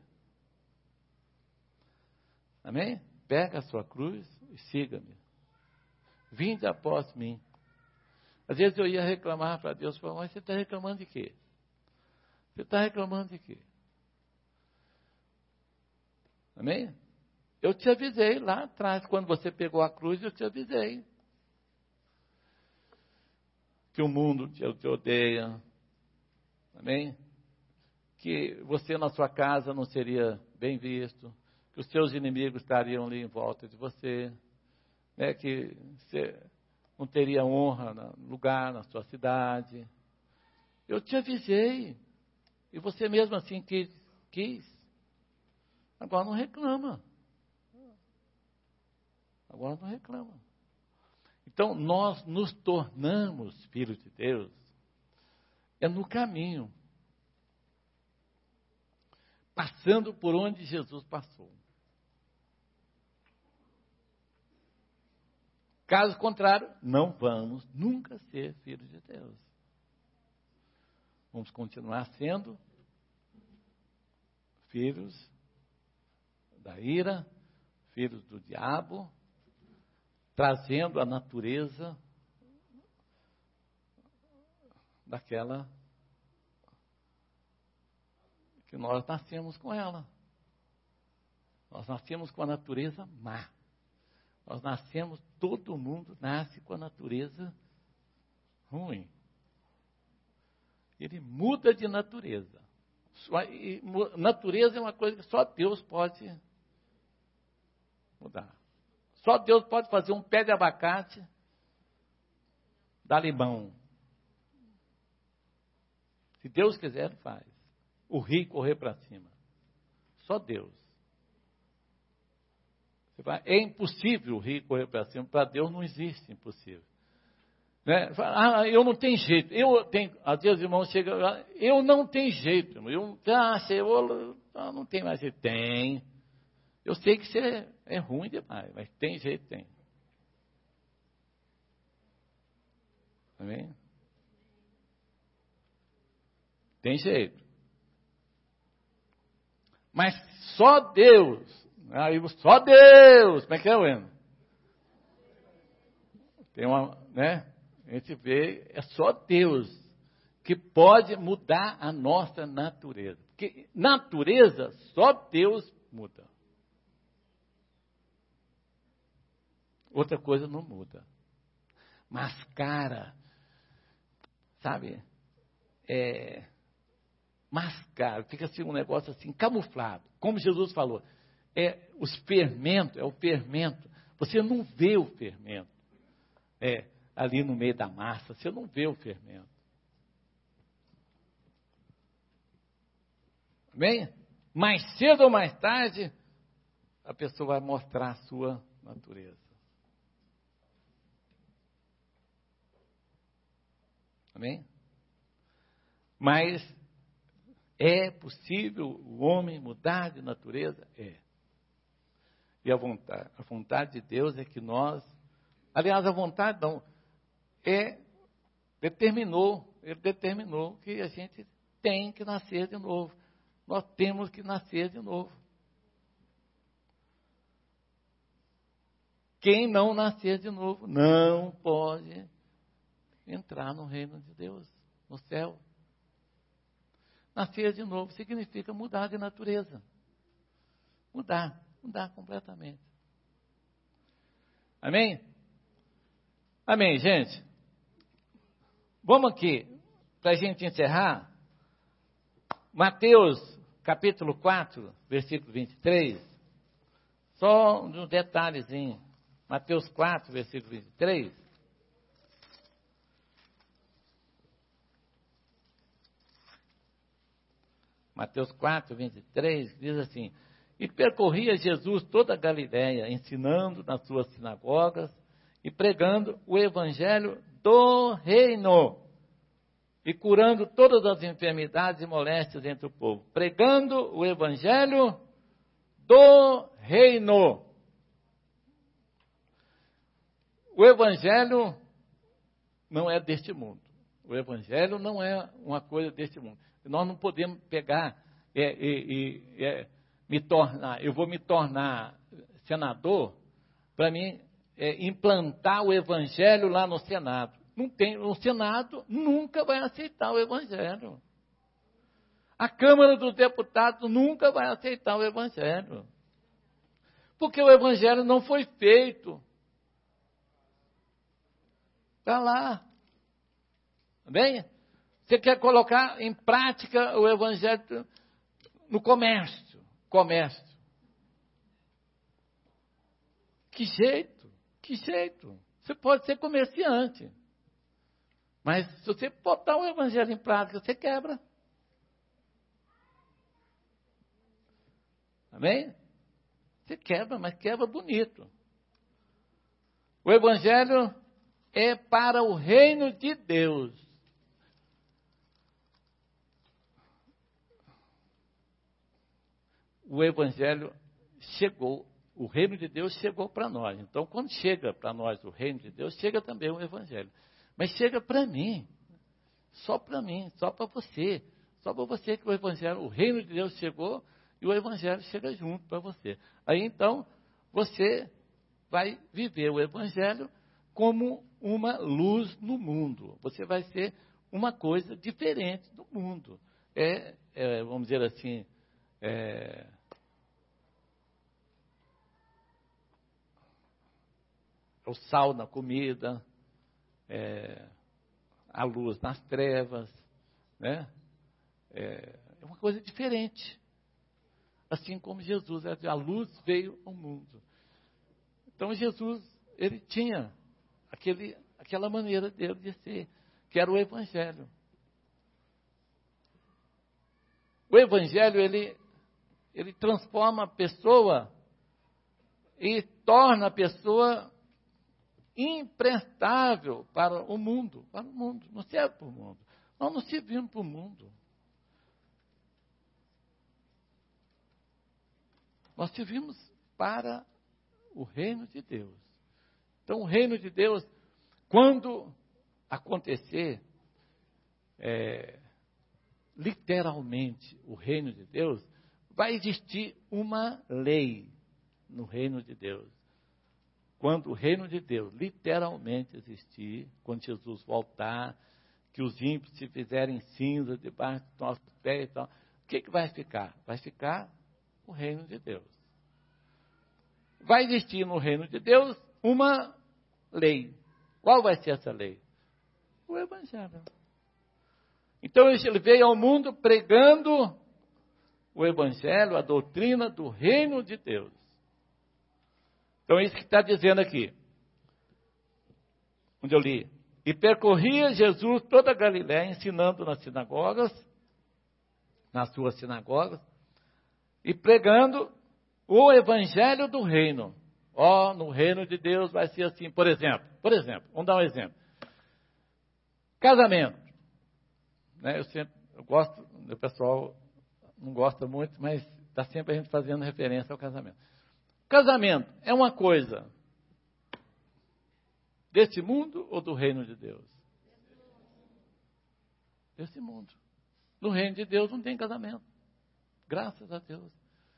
Amém? Pega a sua cruz e siga-me. Vinde após mim. Às vezes eu ia reclamar para Deus, falava, mas você está reclamando de quê? Você está reclamando de quê? Amém? Eu te avisei lá atrás, quando você pegou a cruz, eu te avisei. Que o mundo te, te odeia. Amém? Que você na sua casa não seria bem visto. Que os seus inimigos estariam ali em volta de você. Né? Que você não teria honra no lugar, na sua cidade. Eu te avisei. E você mesmo assim quis. quis. Agora não reclama. Agora não reclama. Então, nós nos tornamos filhos de Deus é no caminho. Passando por onde Jesus passou. Caso contrário, não vamos nunca ser filhos de Deus. Vamos continuar sendo filhos da ira, filhos do diabo, trazendo a natureza daquela que nós nascemos com ela. Nós nascemos com a natureza má. Nós nascemos, todo mundo nasce com a natureza ruim. Ele muda de natureza. E natureza é uma coisa que só Deus pode mudar. Só Deus pode fazer um pé de abacate dar limão. Se Deus quiser, Ele faz. O rio correr para cima. Só Deus. É impossível o rio correr para cima. Para Deus não existe impossível. Né? Ah, eu não tenho jeito. Eu tenho, às vezes os irmãos chegam, eu não tenho jeito. Eu, ah, eu não tenho mais jeito. Tem. Eu sei que isso é, é ruim demais, mas tem jeito, tem. Amém? Tem jeito. Mas só Deus, aí só Deus, como é que é, Wendel? Tem uma, né? A gente vê, é só Deus que pode mudar a nossa natureza. Porque natureza, só Deus muda. outra coisa não muda. Mascara, sabe? É, mascara, fica assim um negócio assim, camuflado. Como Jesus falou, é os fermentos, é o fermento. Você não vê o fermento. É, ali no meio da massa, você não vê o fermento. Amém? Mais cedo ou mais tarde, a pessoa vai mostrar a sua natureza. Amém? Mas é possível o homem mudar de natureza? É. E a vontade, a vontade de Deus é que nós, aliás, a vontade não, é, determinou, ele determinou que a gente tem que nascer de novo. Nós temos que nascer de novo. Quem não nascer de novo não pode entrar no reino de Deus, no céu. Nascer de novo significa mudar de natureza. Mudar, mudar completamente. Amém? Amém, gente? Vamos aqui, para a gente encerrar. Mateus, capítulo quatro, versículo vinte e três. Só um detalhezinho. Mateus quatro, versículo vinte e três. Mateus quatro, vinte e três, diz assim: E percorria Jesus toda a Galiléia, ensinando nas suas sinagogas e pregando o evangelho do reino, e curando todas as enfermidades e moléstias entre o povo. Pregando o evangelho do reino. O evangelho não é deste mundo. O evangelho não é uma coisa deste mundo. Nós não podemos pegar é, e, e é, me tornar, eu vou me tornar senador para mim é, implantar o evangelho lá no Senado. Não tem, o Senado nunca vai aceitar o evangelho. A Câmara dos Deputados nunca vai aceitar o evangelho. Porque o evangelho não foi feito. Está lá. Bem? Você quer colocar em prática o evangelho no comércio. Comércio. Que jeito? Que jeito? Você pode ser comerciante. Mas se você botar o evangelho em prática, você quebra. Amém? Você quebra, mas quebra bonito. O evangelho é para o reino de Deus. O evangelho chegou, o reino de Deus chegou para nós. Então, quando chega para nós o reino de Deus, chega também o evangelho. Mas chega para mim, só para mim, só para você. Só para você que o evangelho, o reino de Deus chegou e o evangelho chega junto para você. Aí então, você vai viver o evangelho como uma luz no mundo. Você vai ser uma coisa diferente do mundo. É, é vamos dizer assim, é, o sal na comida, é, a luz nas trevas, né? É, é uma coisa diferente. Assim como Jesus, a luz veio ao mundo. Então Jesus, ele tinha aquele, aquela maneira dele de ser, que era o evangelho. O evangelho, ele, ele transforma a pessoa e torna a pessoa imprestável para o mundo, para o mundo, não serve para o mundo. Nós não servimos para o mundo. Nós servimos para o reino de Deus. Então, o reino de Deus, quando acontecer, é, literalmente, o reino de Deus, vai existir uma lei no reino de Deus. Quando o reino de Deus literalmente existir, quando Jesus voltar, que os ímpios se fizerem cinza debaixo dos nossos pés e tal, o que, que vai ficar? Vai ficar o reino de Deus. Vai existir no reino de Deus uma lei. Qual vai ser essa lei? O Evangelho. Então ele veio ao mundo pregando o Evangelho, a doutrina do reino de Deus. Então é isso que está dizendo aqui. Onde eu li. E percorria Jesus toda a Galiléia, ensinando nas sinagogas, nas suas sinagogas, e pregando o Evangelho do reino. Ó, oh, no reino de Deus vai ser assim, por exemplo. Por exemplo, vamos dar um exemplo. Casamento. Né, eu sempre eu gosto, o pessoal não gosta muito, mas está sempre a gente fazendo referência ao casamento. Casamento é uma coisa desse mundo ou do reino de Deus? Desse mundo. No reino de Deus não tem casamento. Graças a Deus.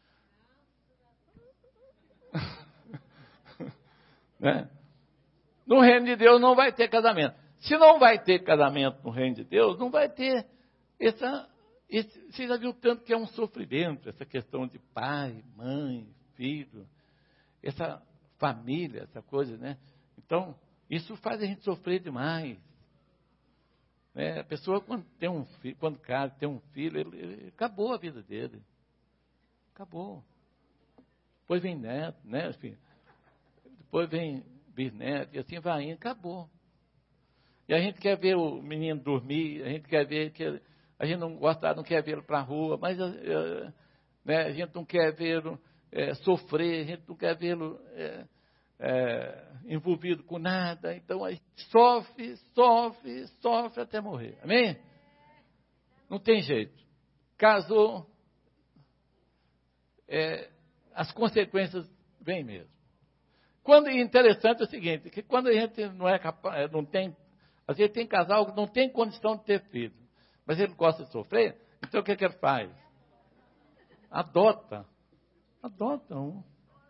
Né? No reino de Deus não vai ter casamento. Se não vai ter casamento no reino de Deus, não vai ter essa... Esse, você já viu tanto que é um sofrimento, essa questão de pai, mãe, filho, essa família, essa coisa, né? Então, isso faz a gente sofrer demais. Né? A pessoa, quando tem um filho, quando casa, tem um filho, ele, ele, acabou a vida dele. Acabou. Depois vem neto, né, filho? Depois vem bisneto, e assim vai indo, acabou. E a gente quer ver o menino dormir, a gente quer ver que a gente não gosta, não quer vê-lo para a rua, mas é, né, a gente não quer vê-lo é, sofrer, a gente não quer vê-lo é, é, envolvido com nada. Então a gente sofre, sofre, sofre até morrer. Amém? Não tem jeito. Casou, é, as consequências vêm mesmo. Quando, interessante é o seguinte, que quando a gente não é capaz, não tem, às vezes tem casal que não tem condição de ter filho, mas ele gosta de sofrer, então o que, que ele faz? Adota. Adota um.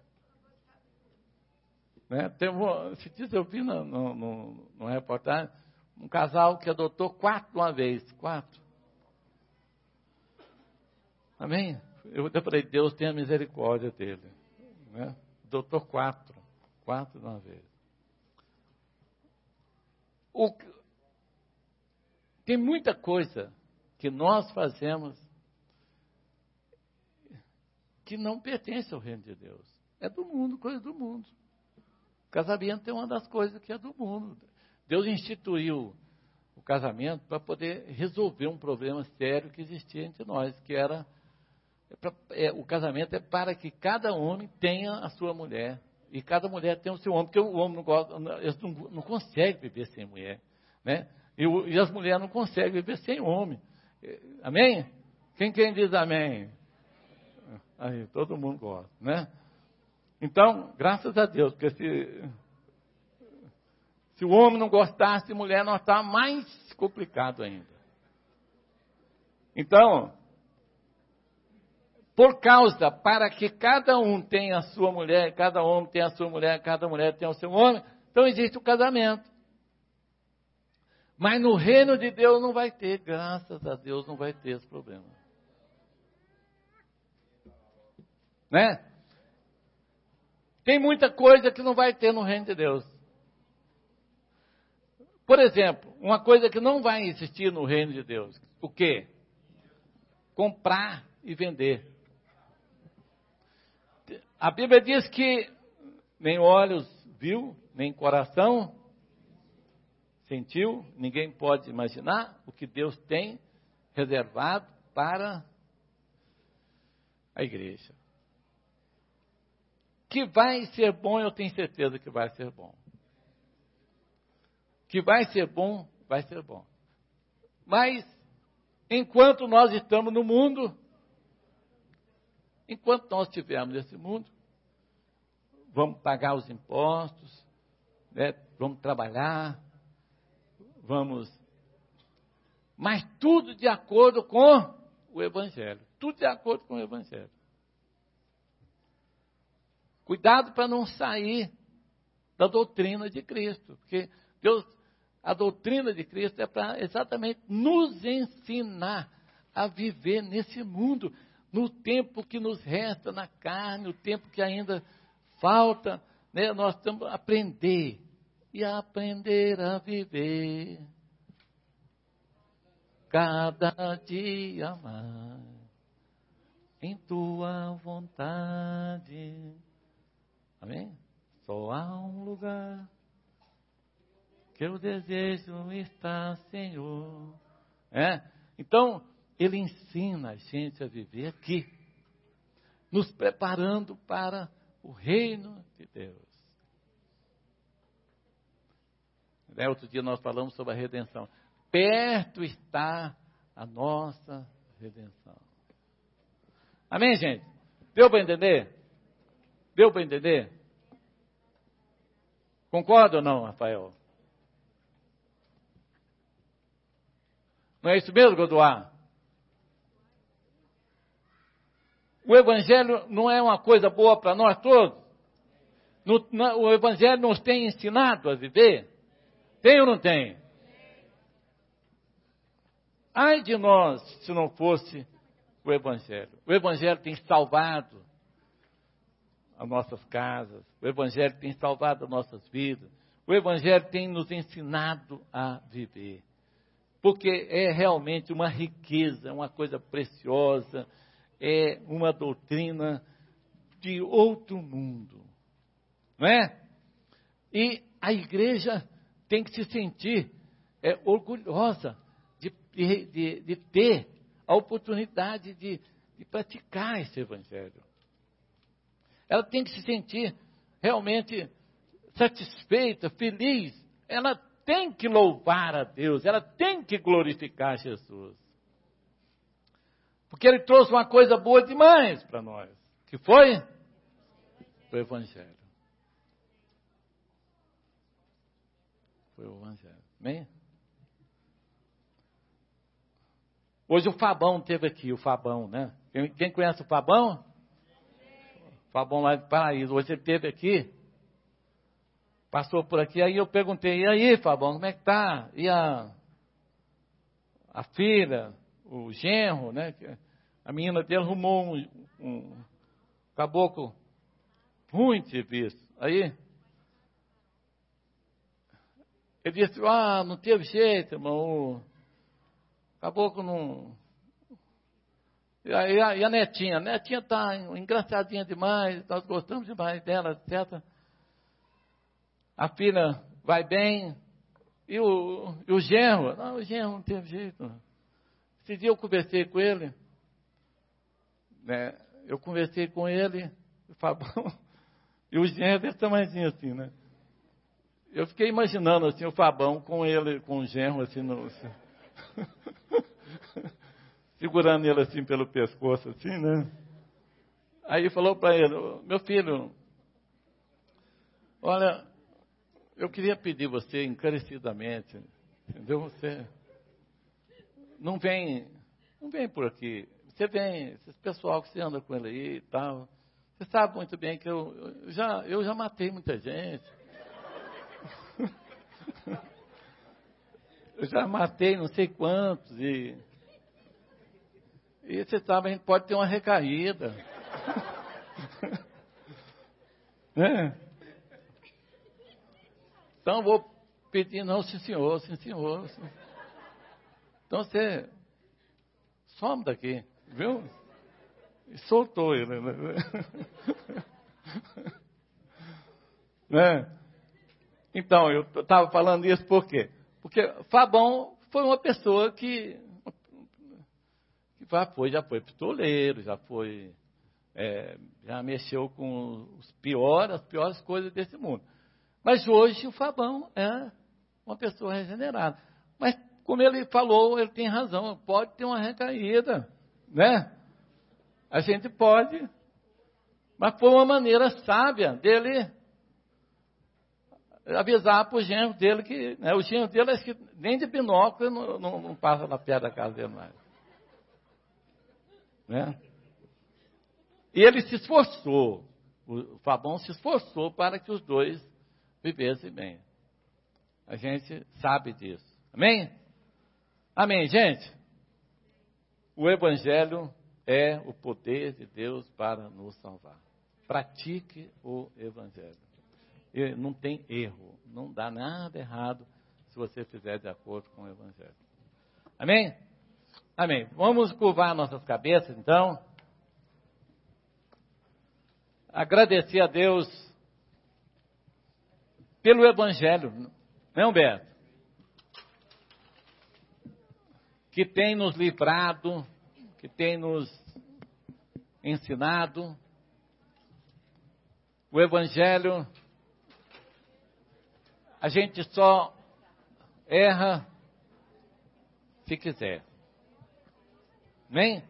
Né? Tem um, se diz, eu vi no, no, no, no reportagem, um casal que adotou quatro de uma vez. Quatro. Amém? Eu falei, Deus tenha misericórdia dele. Né? Adotou quatro. Quatro de uma vez. O, tem muita coisa que nós fazemos que não pertence ao reino de Deus. É do mundo, coisa do mundo. O casamento é uma das coisas que é do mundo. Deus instituiu o casamento para poder resolver um problema sério que existia entre nós, que era, é pra, é, o casamento é para que cada homem tenha a sua mulher. E cada mulher tem o seu homem, porque o homem não, gosta, não, não, não consegue viver sem mulher. Né? E, o, e as mulheres não conseguem viver sem homem. Amém? Quem, quem diz amém? Aí, todo mundo gosta. Né? Então, graças a Deus, porque se, se o homem não gostasse de mulher, nós estávamos mais complicado ainda. Então... Por causa, para que cada um tenha a sua mulher, cada homem tenha a sua mulher, cada mulher tenha o seu homem, então existe o casamento. Mas no reino de Deus não vai ter, graças a Deus não vai ter esse problema. Né? Tem muita coisa que não vai ter no reino de Deus. Por exemplo, uma coisa que não vai existir no reino de Deus. O quê? Comprar e vender. A Bíblia diz que nem olhos viu, nem coração sentiu, ninguém pode imaginar o que Deus tem reservado para a igreja. Que vai ser bom, eu tenho certeza que vai ser bom. Que vai ser bom, vai ser bom. Mas, enquanto nós estamos no mundo, enquanto nós estivermos nesse mundo, vamos pagar os impostos, né? Vamos trabalhar, vamos... Mas tudo de acordo com o Evangelho. Tudo de acordo com o Evangelho. Cuidado para não sair da doutrina de Cristo. Porque Deus, a doutrina de Cristo é para exatamente nos ensinar a viver nesse mundo, no tempo que nos resta na carne, o tempo que ainda falta né, nós temos que aprender e aprender a viver cada dia mais em tua vontade. Amém? Só há um lugar que eu desejo estar, Senhor. É? Então, Ele ensina a gente a viver aqui, nos preparando para o reino de Deus. É, outro dia nós falamos sobre a redenção. Perto está a nossa redenção. Amém, gente? Deu para entender? Deu para entender? Concorda ou não, Rafael? Não é isso mesmo, Godoar? O Evangelho não é uma coisa boa para nós todos? No, no, o Evangelho nos tem ensinado a viver? Tem ou não tem? Ai de nós, se não fosse o Evangelho. O Evangelho tem salvado as nossas casas. O Evangelho tem salvado as nossas vidas. O Evangelho tem nos ensinado a viver. Porque é realmente uma riqueza, uma coisa preciosa, é uma doutrina de outro mundo, não é? E a igreja tem que se sentir é, orgulhosa de, de, de ter a oportunidade de, de praticar esse evangelho. Ela tem que se sentir realmente satisfeita, feliz. Ela tem que louvar a Deus, ela tem que glorificar Jesus. Porque Ele trouxe uma coisa boa demais para nós. Que foi? O Evangelho. Foi o Evangelho. Amém? Hoje o Fabão esteve aqui, o Fabão, né? Quem, quem conhece o Fabão? O Fabão lá de Paraíso. Hoje ele esteve aqui. Passou por aqui, aí eu perguntei, e aí, Fabão, como é que tá? E a, a filha, o genro, né? A menina dele arrumou um, um caboclo ruim de serviço. Aí, ele disse, ah, não teve jeito, irmão, o caboclo não... E a, e a, e a netinha? A netinha está engraçadinha demais, nós gostamos demais dela, etcétera. A filha vai bem, e o, e o genro? Não, o genro não teve jeito. Esse dia eu conversei com ele, né? Eu conversei com ele, o Fabão, e o genro desse tamanhozinho assim, né? Eu fiquei imaginando assim, o Fabão com ele, com o genro assim, no, assim segurando ele assim pelo pescoço, assim, né? Aí falou para ele, meu filho, olha, eu queria pedir você encarecidamente, entendeu? Você não vem, não vem por aqui. Você vem, esse pessoal que você anda com ele aí e tal. Você sabe muito bem que eu, eu, já, eu já matei muita gente. Eu já matei não sei quantos. E, e você sabe, a gente pode ter uma recaída. Né? Então, vou pedir, não, sim senhor, sim senhor. Sim. Então, você some daqui, viu? E soltou ele. Né? Né? Então, eu estava falando isso por quê? Porque Fabão foi uma pessoa que, que já foi, já foi pistoleiro, já foi, é, já mexeu com os piores, as piores coisas desse mundo. Mas hoje o Fabão é uma pessoa regenerada. Mas, como ele falou, ele tem razão, pode ter uma recaída, né? A gente pode, mas foi uma maneira sábia dele avisar para o genro dele que, né, o genro dele acho que nem de binóculo não, não, não passa na perto da casa dele mais. Né? E ele se esforçou, o Fabão se esforçou para que os dois vivessem bem. A gente sabe disso. Amém? Amém, gente? O Evangelho é o poder de Deus para nos salvar. Pratique o Evangelho. E não tem erro, não dá nada errado se você fizer de acordo com o Evangelho. Amém? Amém. Vamos curvar nossas cabeças, então. Agradecer a Deus pelo Evangelho, não é, Humberto? Que tem nos livrado, que tem nos ensinado. O Evangelho, a gente só erra se quiser. Amém?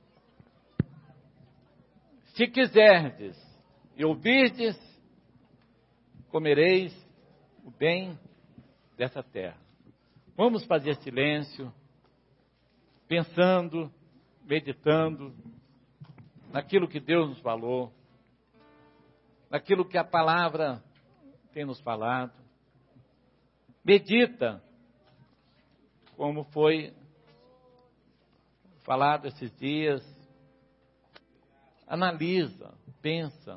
Se quiserdes e ouvirdes, comereis o bem dessa terra. Vamos fazer silêncio, pensando, meditando naquilo que Deus nos falou, naquilo que a palavra tem nos falado. Medita, como foi falado esses dias. Analisa, pensa.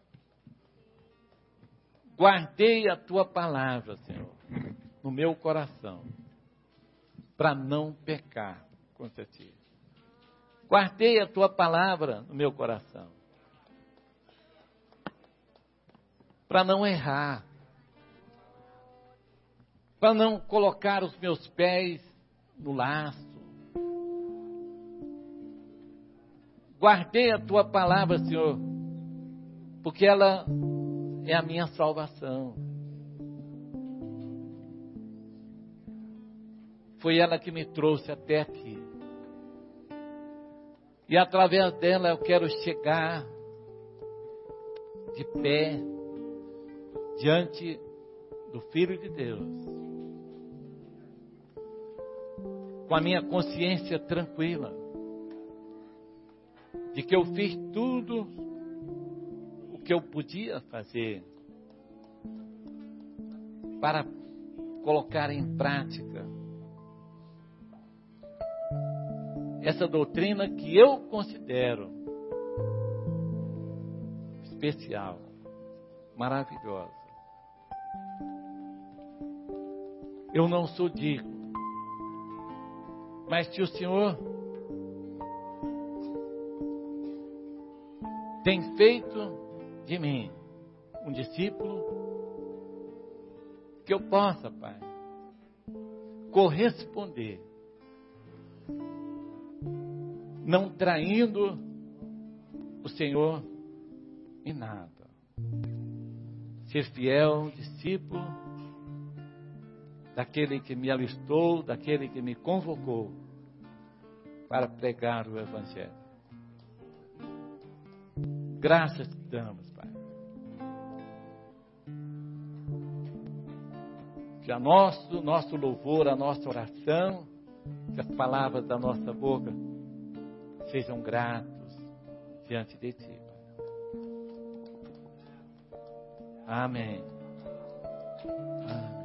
Guardei a tua palavra, Senhor, no meu coração, para não pecar contra ti. Guardei a tua palavra no meu coração, para não errar, para não colocar os meus pés no laço. Guardei a tua palavra, Senhor, porque ela é a minha salvação. Foi ela que me trouxe até aqui. E através dela eu quero chegar de pé diante do Filho de Deus, com a minha consciência tranquila, de que eu fiz tudo o que eu podia fazer para colocar em prática essa doutrina que eu considero especial, maravilhosa. Eu não sou digno, mas se o Senhor tem feito de mim um discípulo, que eu possa, Pai, corresponder, não traindo o Senhor em nada. Ser fiel discípulo daquele que me alistou, daquele que me convocou para pregar o Evangelho. Graças te damos, Pai. Que a nosso, nosso louvor, a nossa oração, que as palavras da nossa boca sejam gratos diante de Ti. Amém. Amém.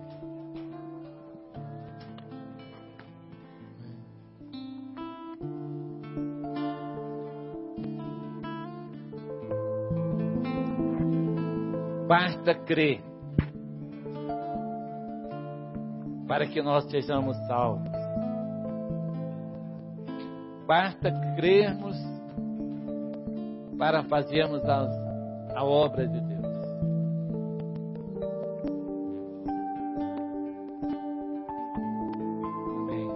Basta crer para que nós sejamos salvos. Basta crermos para fazermos a, a obra de Deus. Amém.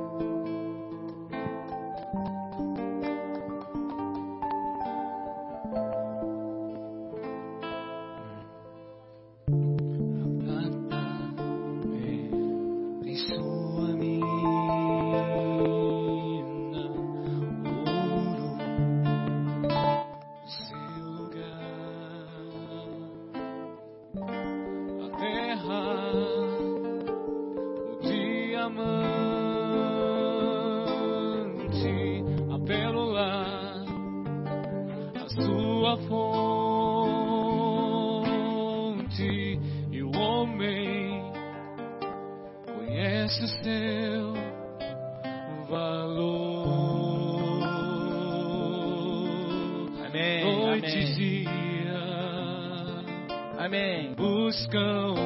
Amém. Buscam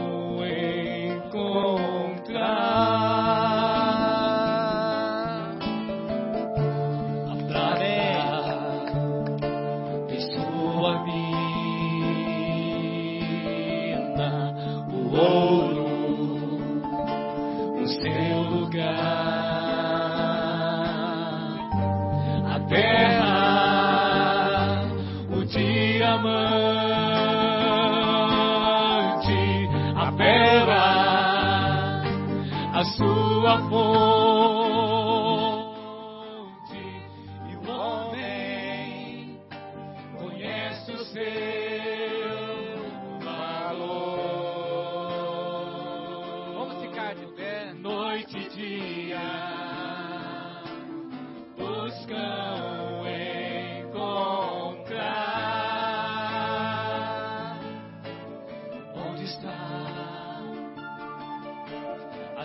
encontrar a prata em sua mina, o ouro no seu lugar, a terra, o diamante, a pedra, a sua fonte, e o homem conhece o seu valor. Vamos ficar de pé. Noite e dia buscam encontrar onde está a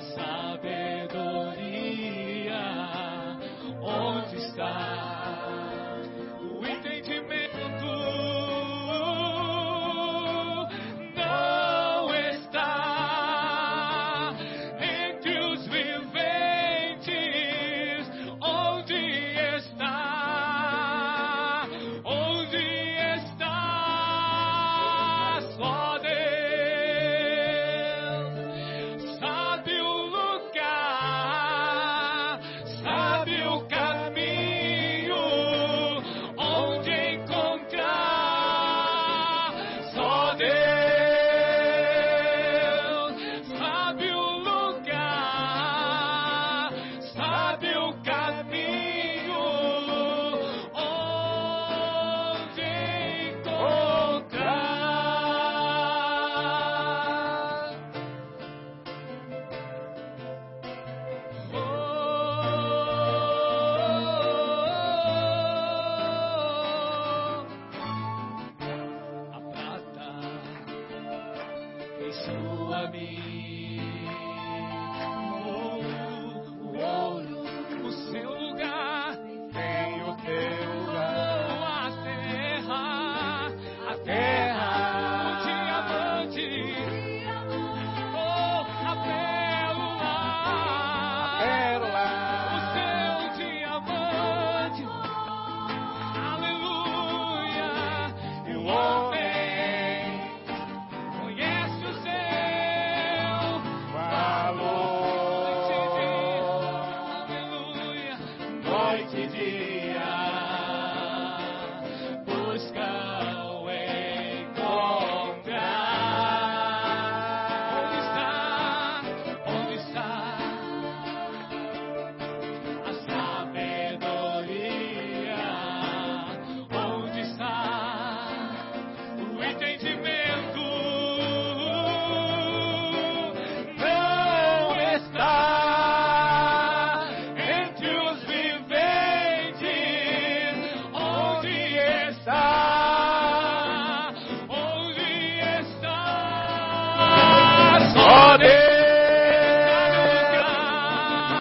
sabedoria, onde está o entendimento. Não está entre os viventes. Onde está? Onde está? Só Deus sabe o lugar, sabe o caminho, onde encontrar. Só Deus sabe o lugar, sabe o caminho, onde encontrar. A prata em sua mina, o ouro no seu lugar, tem o teu lugar. A terra, a terra, o diamante, oh, a pérola, Pérola. o seu diamante, aleluia. E o homem conhece o seu valor. Aleluia. Noite e dia